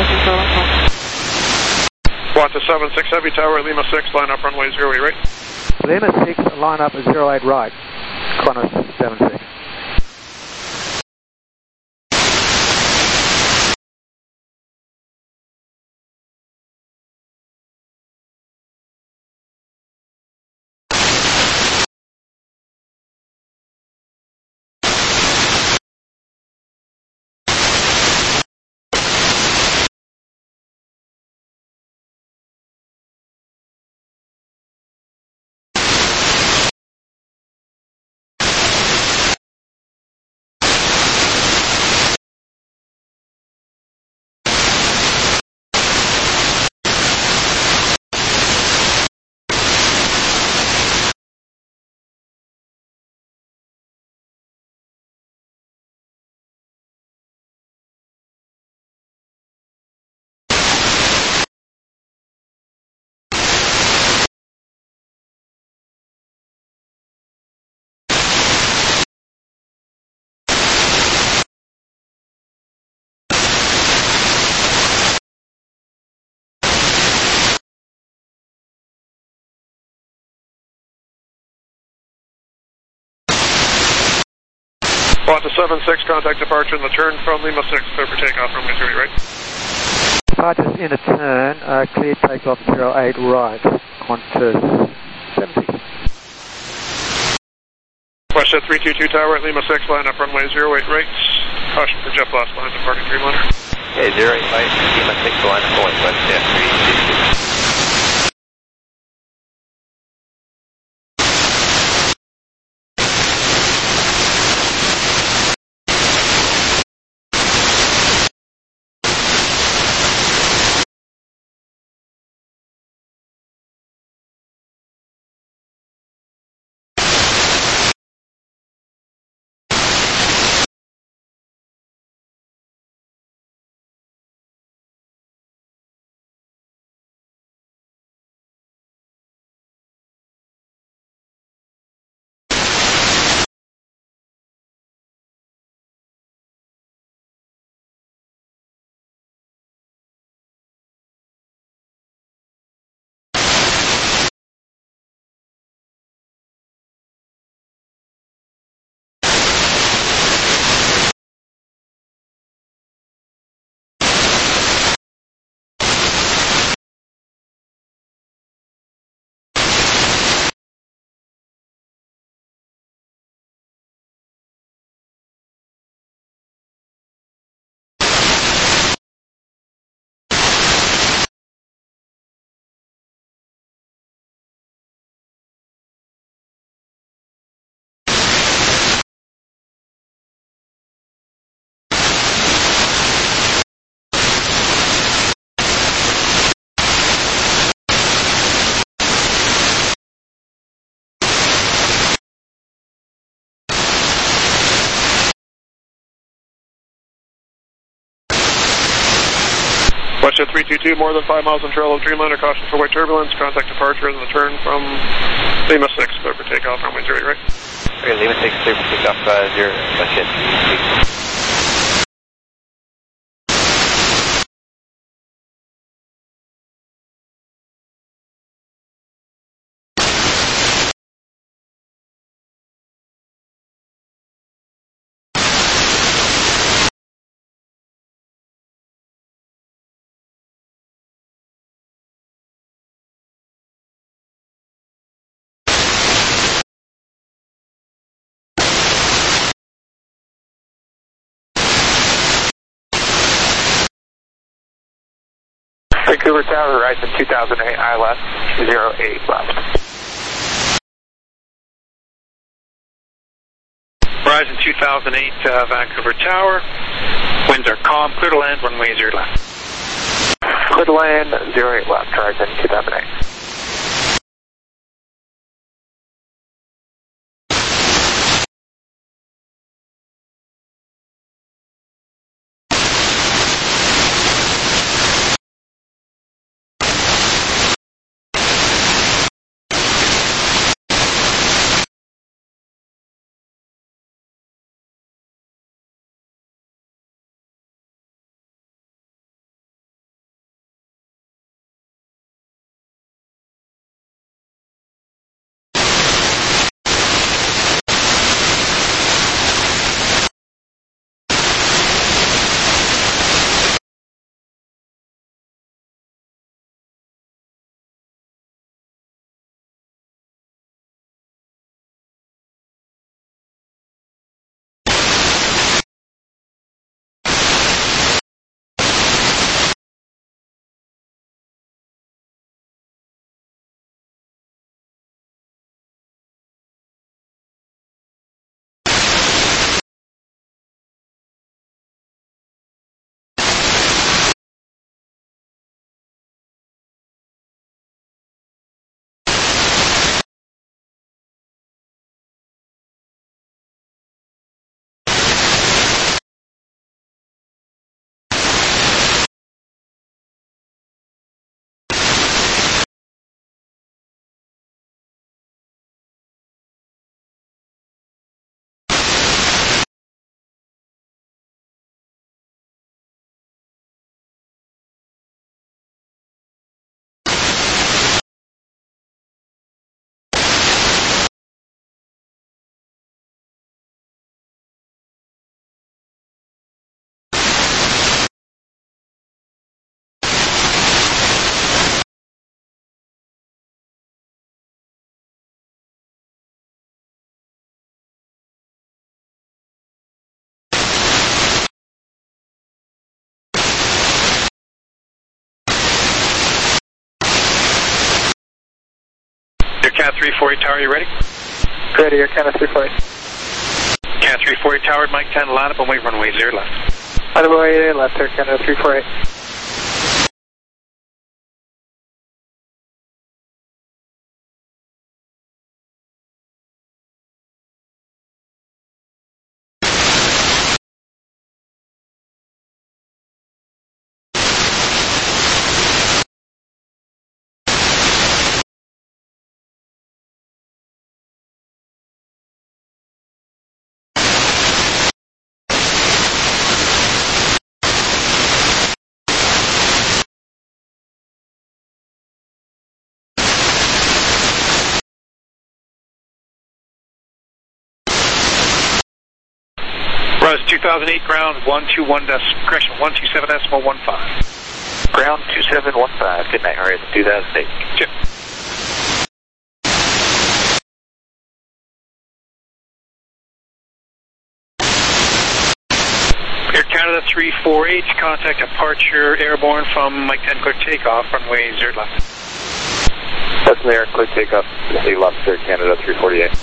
4414. Quanta 76 Heavy Tower, Lima 6, line up runway 08 right. Lima 6, line up at 08 right. Qantas 76. Quanta 76, contact departure in the turn from Lima 6, clear for takeoff, runway 08 right. Departures in a turn, clear takeoff 08 right, Qantas 76. Westjet 322 Tower at Lima 6, line up runway 08 right. Caution for jet blast line departing Dreamliner. Okay, 08 right, Lima 6, line up going Westjet 322. Jet 322, more than 5 miles on trail of Dreamliner, caution for white turbulence, contact departure and the turn from Lima 6, clear for takeoff, runway 08 right. Okay, Lima 6, clear for takeoff, 0, Jet 322. Vancouver Tower, Horizon 2008, ILS 08 left. Horizon 2008, Vancouver Tower. Winds are calm, clear to land, runway 0 left. Clear to land, 08 left, Horizon 2008. Cat 348 Tower, you ready? Ready, Air Canada 348. Cat 348 Tower, Mike 10, line up and wait, runway 0 left. Runway 8 left, Air Canada 348. Res 2008, ground 127.15. Ground 2715, good night, Horizon 2008. Chip. Air Canada 348, contact departure airborne from Mike 10, clear takeoff, runway 0 left. That's the air, clear takeoff, 8 left, Air Canada 348.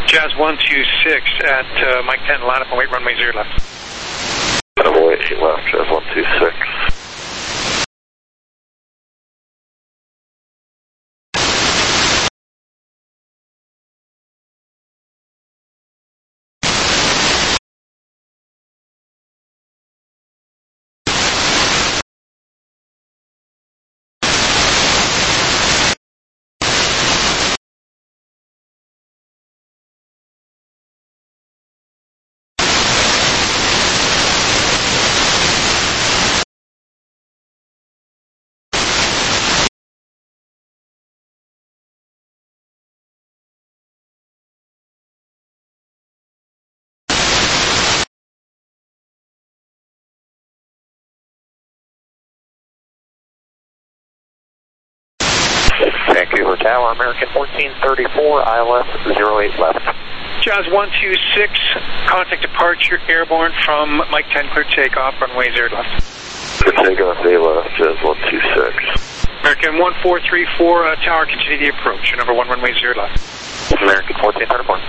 Jazz 126 at Mike 10, line up and wait, runway 0 left. Runway 8 left, Jazz 126. Vancouver Tower, American 1434, ILS 08 left. Jazz 126, contact departure, airborne from Mike 10, clear takeoff, runway 0 left. Clear takeoff, 0 left, Jazz 126. American 1434, tower, continue the approach, number 1, runway 0 left. American 1434.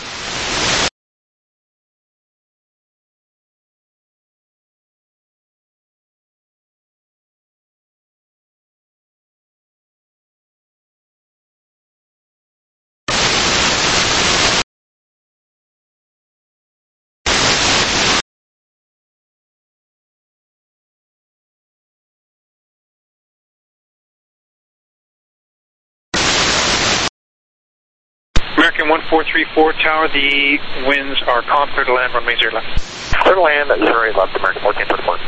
American 1434, tower, the winds are calm, clear to land, runway 0 left. Clear to land, 08 left, American 1434.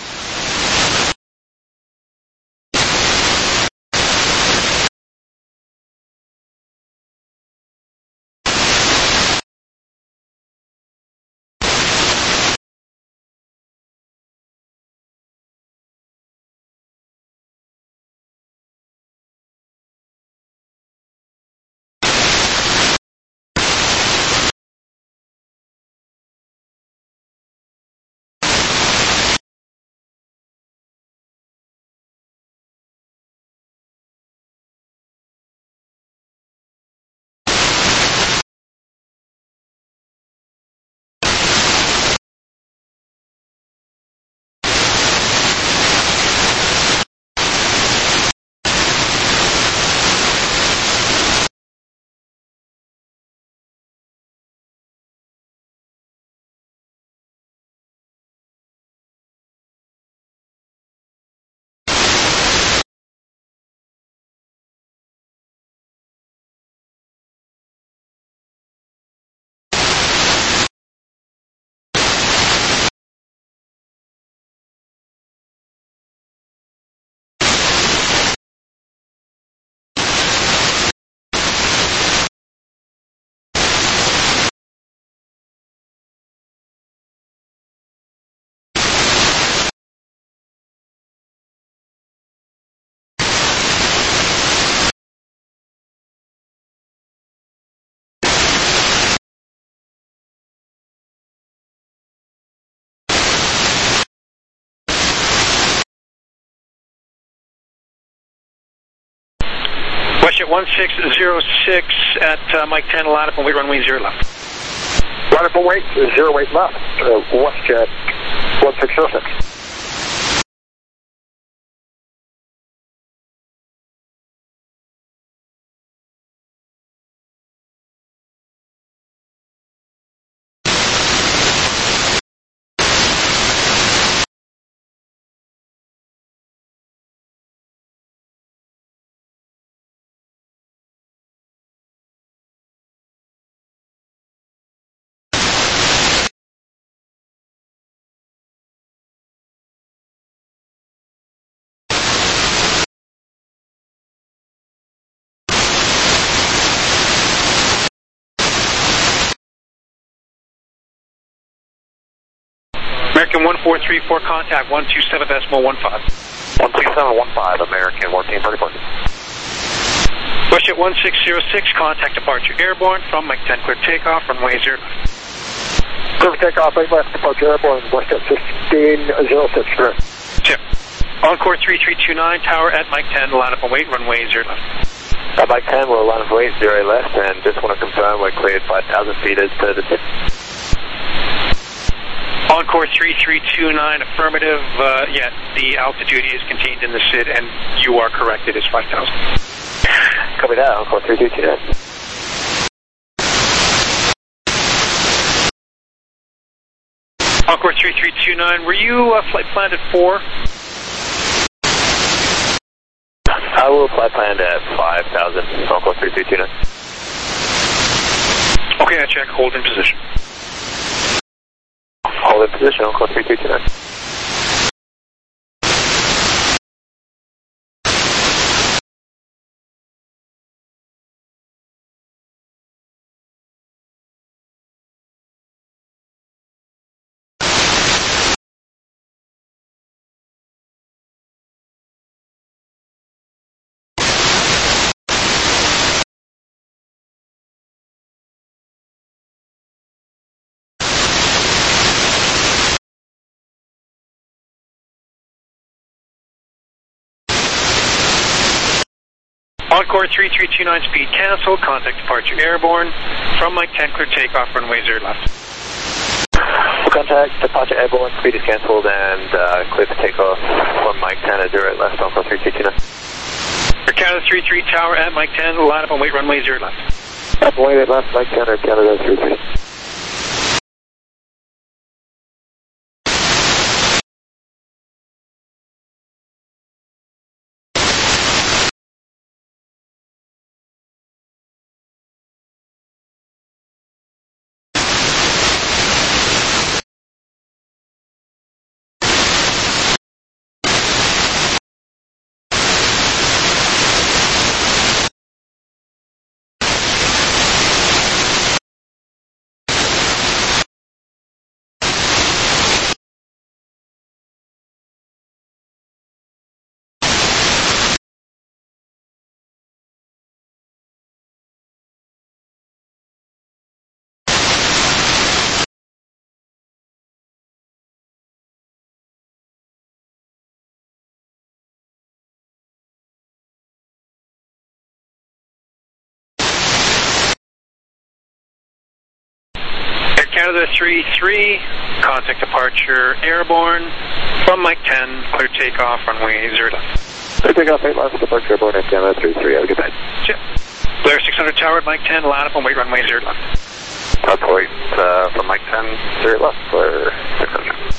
WestJet 1606 at Mike 10, line up and wait, runway 0 left. Line up and wait, 08 left, WestJet 1606. American 1434, contact 127.15. 127.15, American 1434. WestJet 1606, contact departure, airborne from Mike 10, clear takeoff, runway 0 left. Clear takeoff, 8 left, departure, airborne, WestJet 1606, clear. Chip. Encore 3329, tower at Mike 10, line up and wait, runway 0 left. Mike 10, we'll line up weight, 0 left, and just want to confirm we're cleared 5,000 feet as per the tip. Encore 3329, affirmative. Yeah, the altitude is contained in the SID, and you are correct, it is 5,000. Copy that, Encore 3329. Encore 3329, were you flight planned at 4? I will flight planned at 5,000, Encore 3329. Okay, I check, hold in position. Hold in position, Encore 3329. Encore 3329, speed canceled, contact departure airborne. From Mike 10, clear takeoff, runway 0 left. Contact departure airborne, speed is cancelled, and clear for takeoff from Mike 10 at 0 left, Encore 3329. Air Canada 33 tower at Mike 10, line up on weight runway 0 left. Runway 0 left, Mike 10, Air Canada 33. Canada 33, contact departure airborne. From Mike 10, clear takeoff, runway 0 left. Clear takeoff, 8 left, departure airborne, Air Canada 33, have a good night. Check. Blair 600 tower at Mike 10, line up on weight runway 0 left. Top weight from Mike 10, 0 left, Blair 600.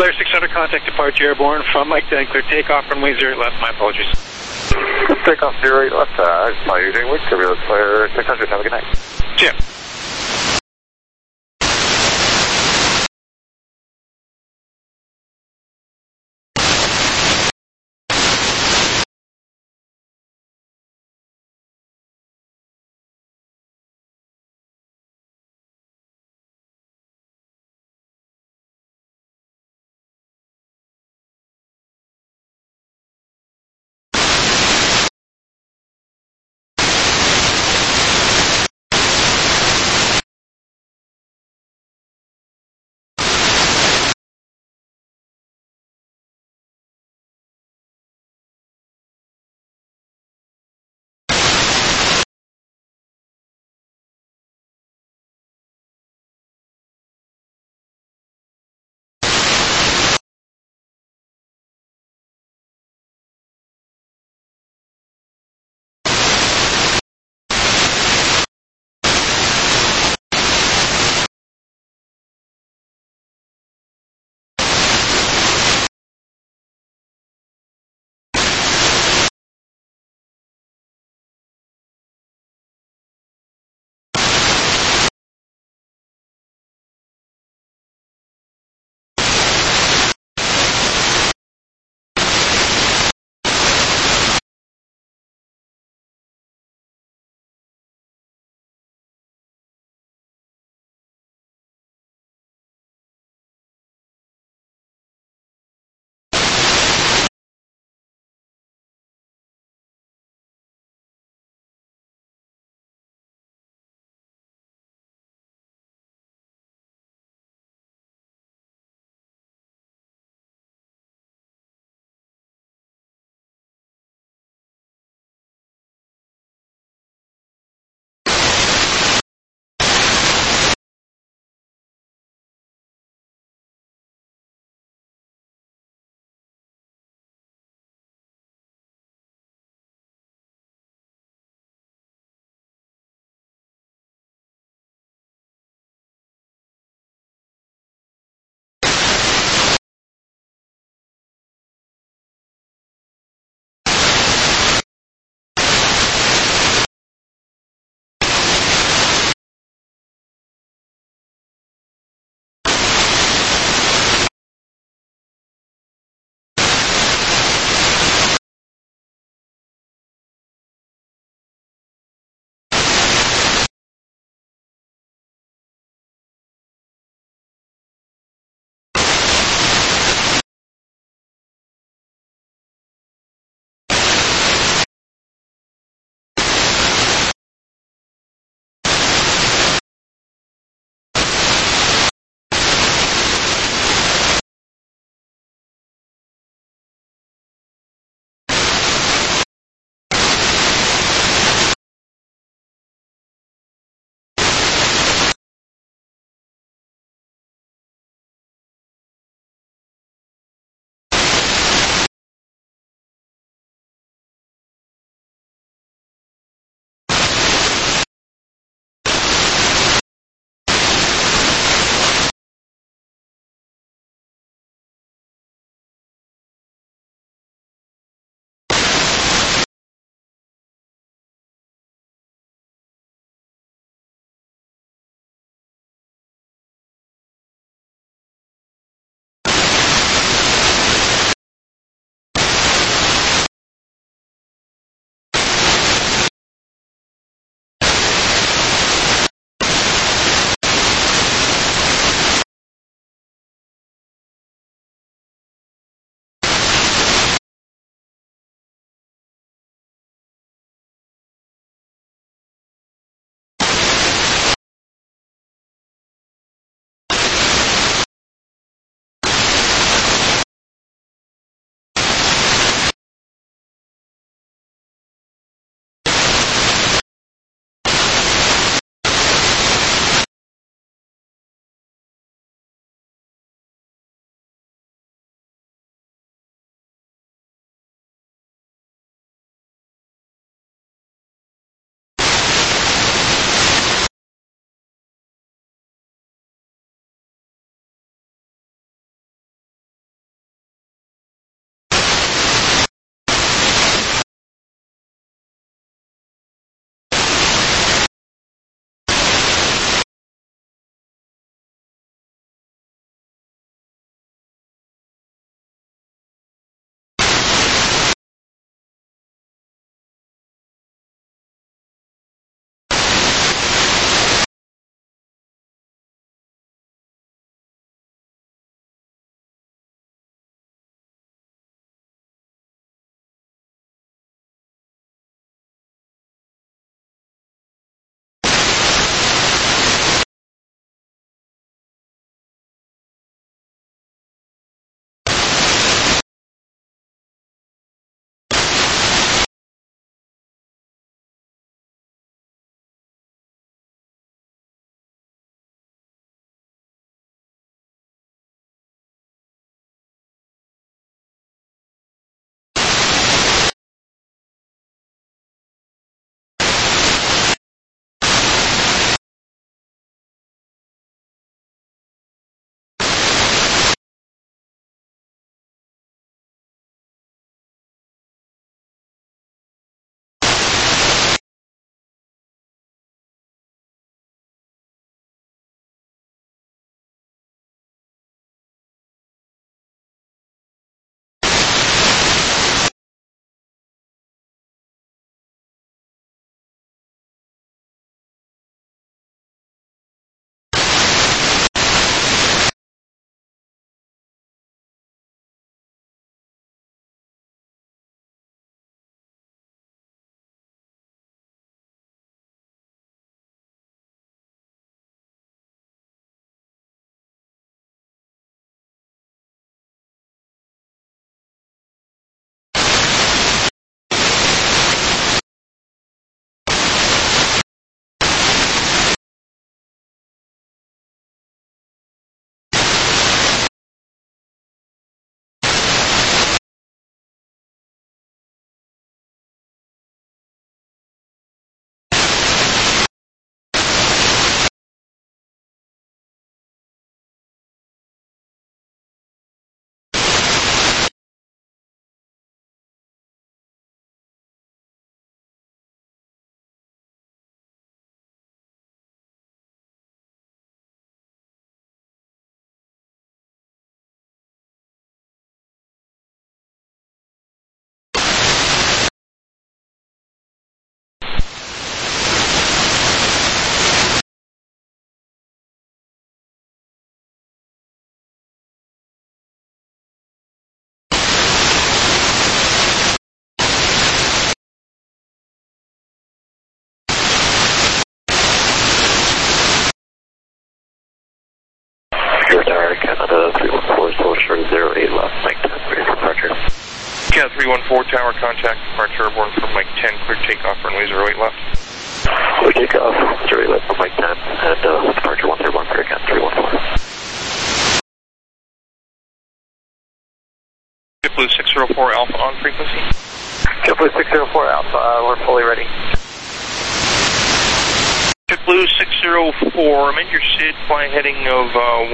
Flare 600, contact departure airborne from Mike 10, clear takeoff, runway 08 left. My apologies. Takeoff 08 left. I saw you doing with Turbulence Flare 600. Have a good night. See ya. 314 tower, contact departure airborne from Mike 10, clear takeoff, runway 08 left. Clear takeoff, 08 left from Mike 10, and departure 131, clear again, 314. JetBlue 604 Alpha on frequency. JetBlue 604 Alpha, we're fully ready. JetBlue 604, amend your SID, fly heading of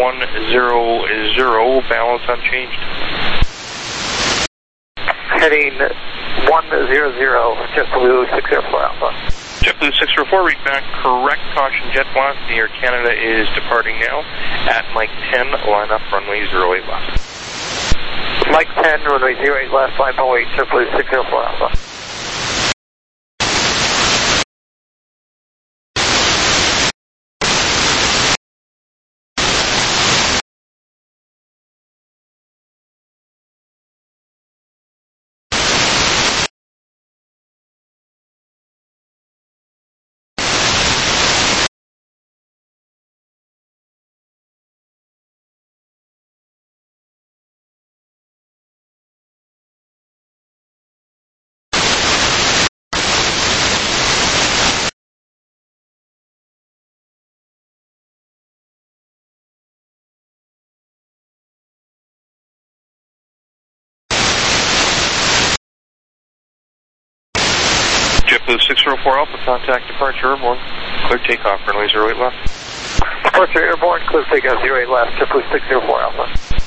100, balance unchanged. Heading 100, JetBlue 604 Alpha. JetBlue 604, read back, correct, caution jet blast, the Air Canada is departing now at Mike 10, line up, runway 08 left. Mike 10, runway 08 left, line point, JetBlue 604 Alpha. JetBlue 604 Alpha, contact departure airborne, clear takeoff, runway 08 left. Departure airborne, clear takeoff 08 left, JetBlue 604 Alpha.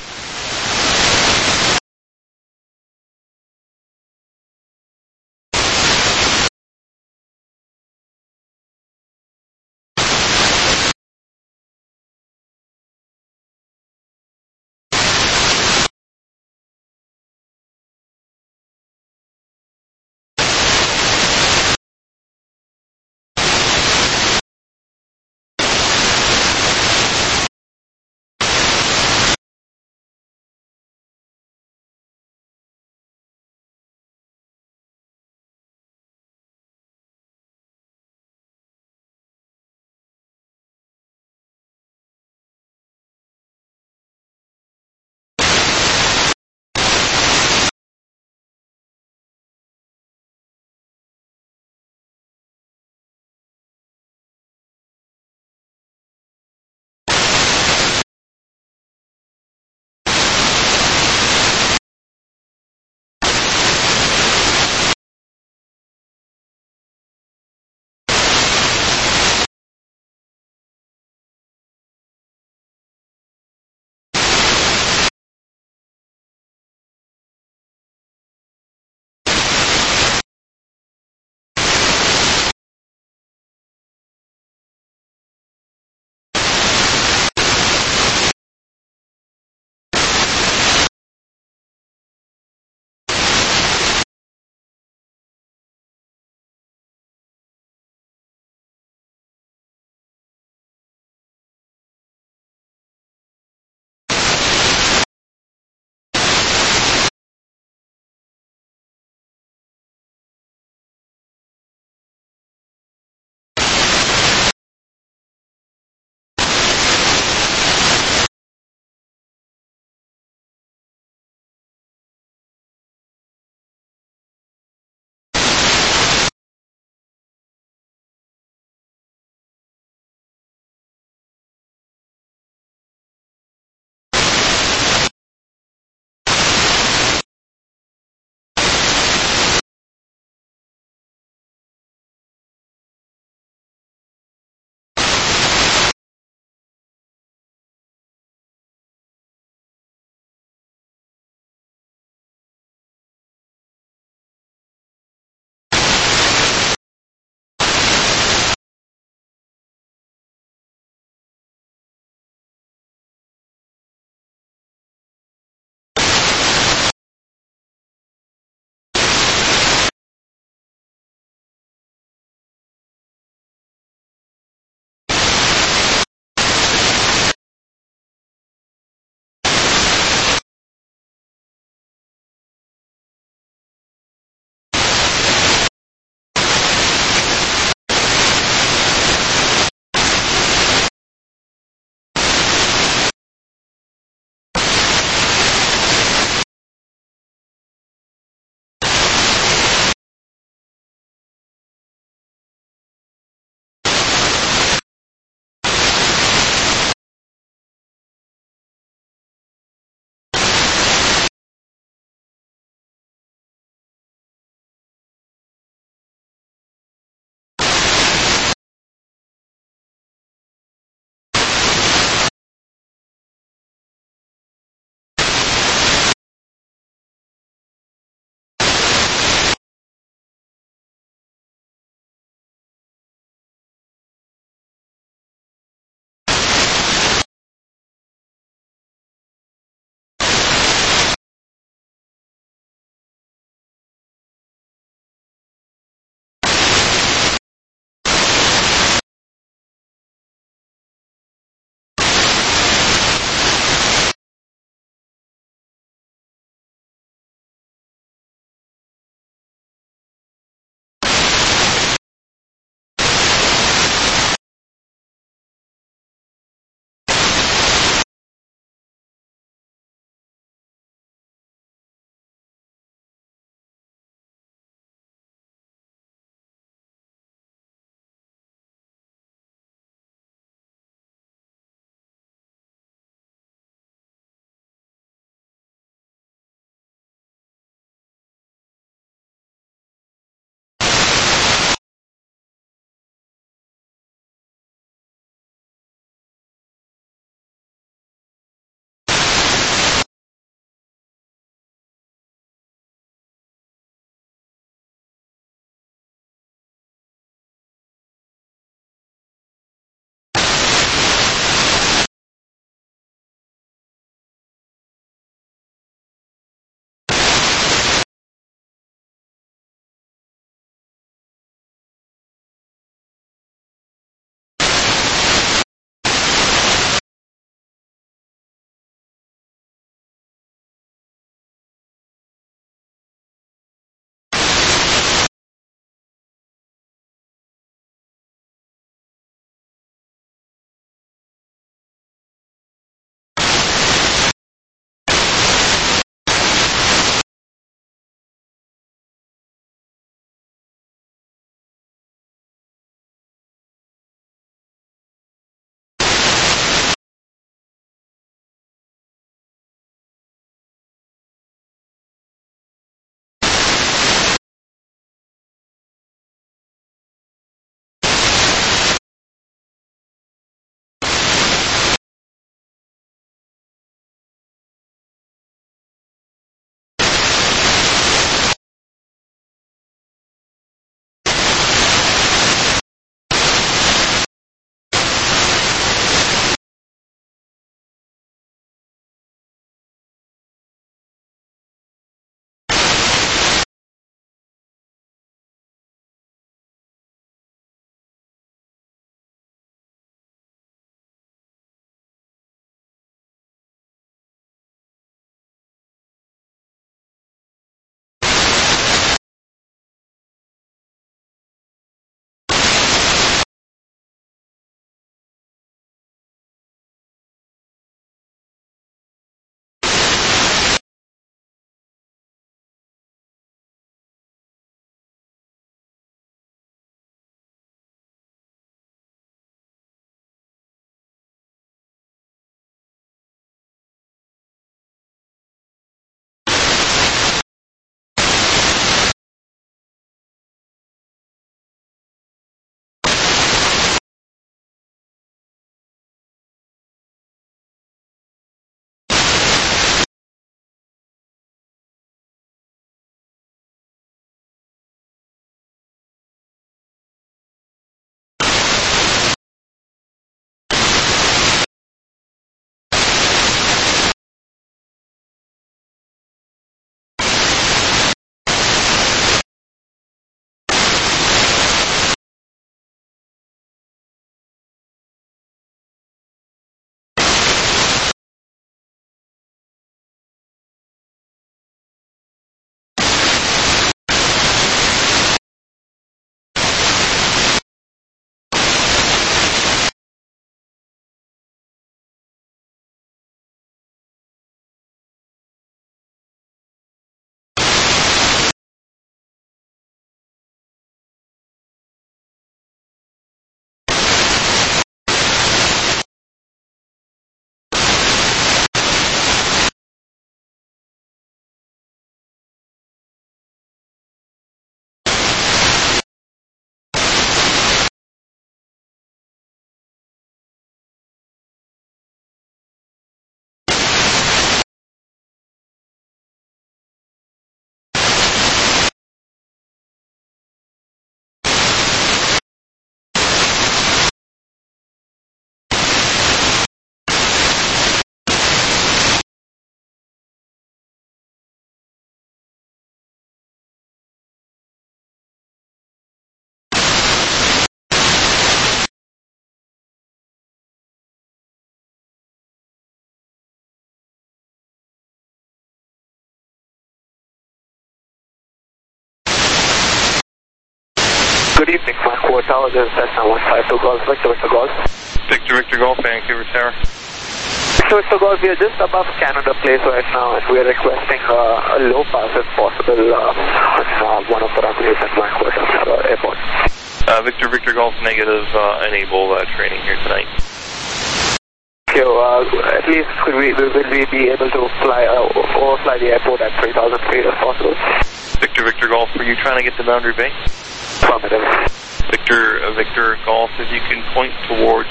Good evening, Vancouver Tower. This is Cessna 152 Golf, Victor Golf. Victor Golf, Vancouver Tower. Victor Golf, we are just above Canada Place right now, and we are requesting a low pass if possible on one of the runways at Vancouver Airport. Victor Golf, negative, enable training here tonight. Okay, at least will we be able to overfly the airport at 3,000 feet if possible? Victor Golf, were you trying to get to Boundary Bay? Affirmative. Victor Golf, if you can point towards,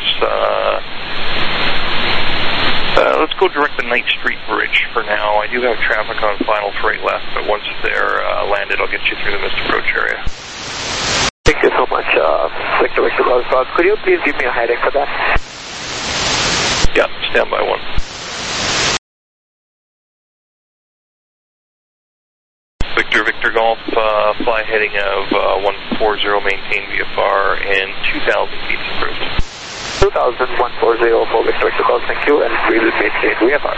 let's go direct to Knight Street Bridge for now. I do have traffic on final freight left, but once they're landed, I'll get you through the missed approach area. Thank you so much, Victor Golf. Could you please give me a headache for that? Yeah, stand by one. Victor Golf, fly heading of 140, maintain VFR, and 2,000 feet approved. 2,140 for Victor Golf, thank you, and we will maintain VFR.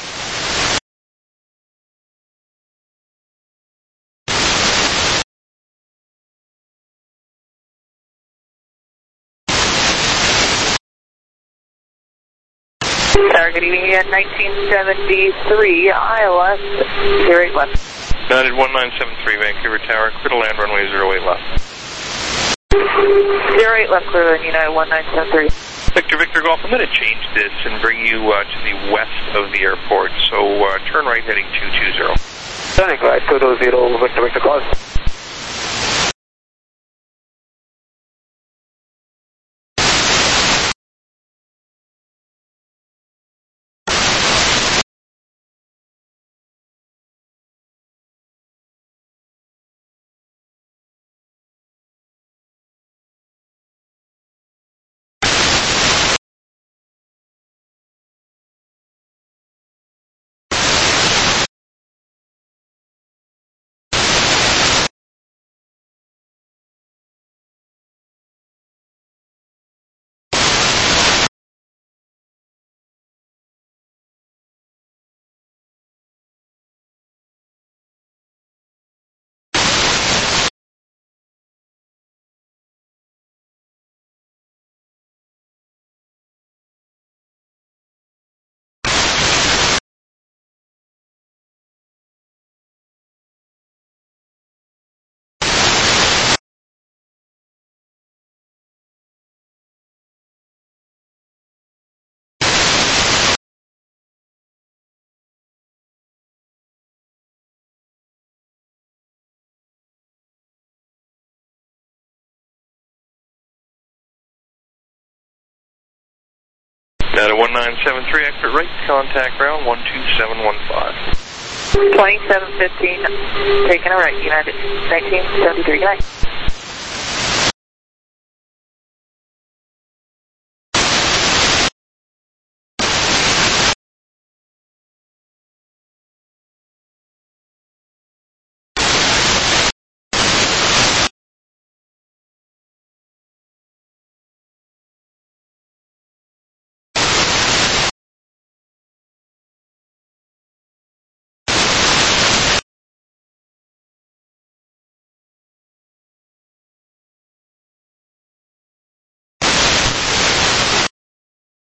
Tower, good evening, 1973, ILS, 08 left. United 1973, Vancouver Tower, clear to land, runway 08 left. 08 left, clear to United 1973. Victor Golf, I'm going to change this and bring you to the west of the airport, so turn right heading 220. Turning right, 220, Victor Golf. Data 1973, exit right, contact ground 12715. 2715, taking a right, United 1973, good night.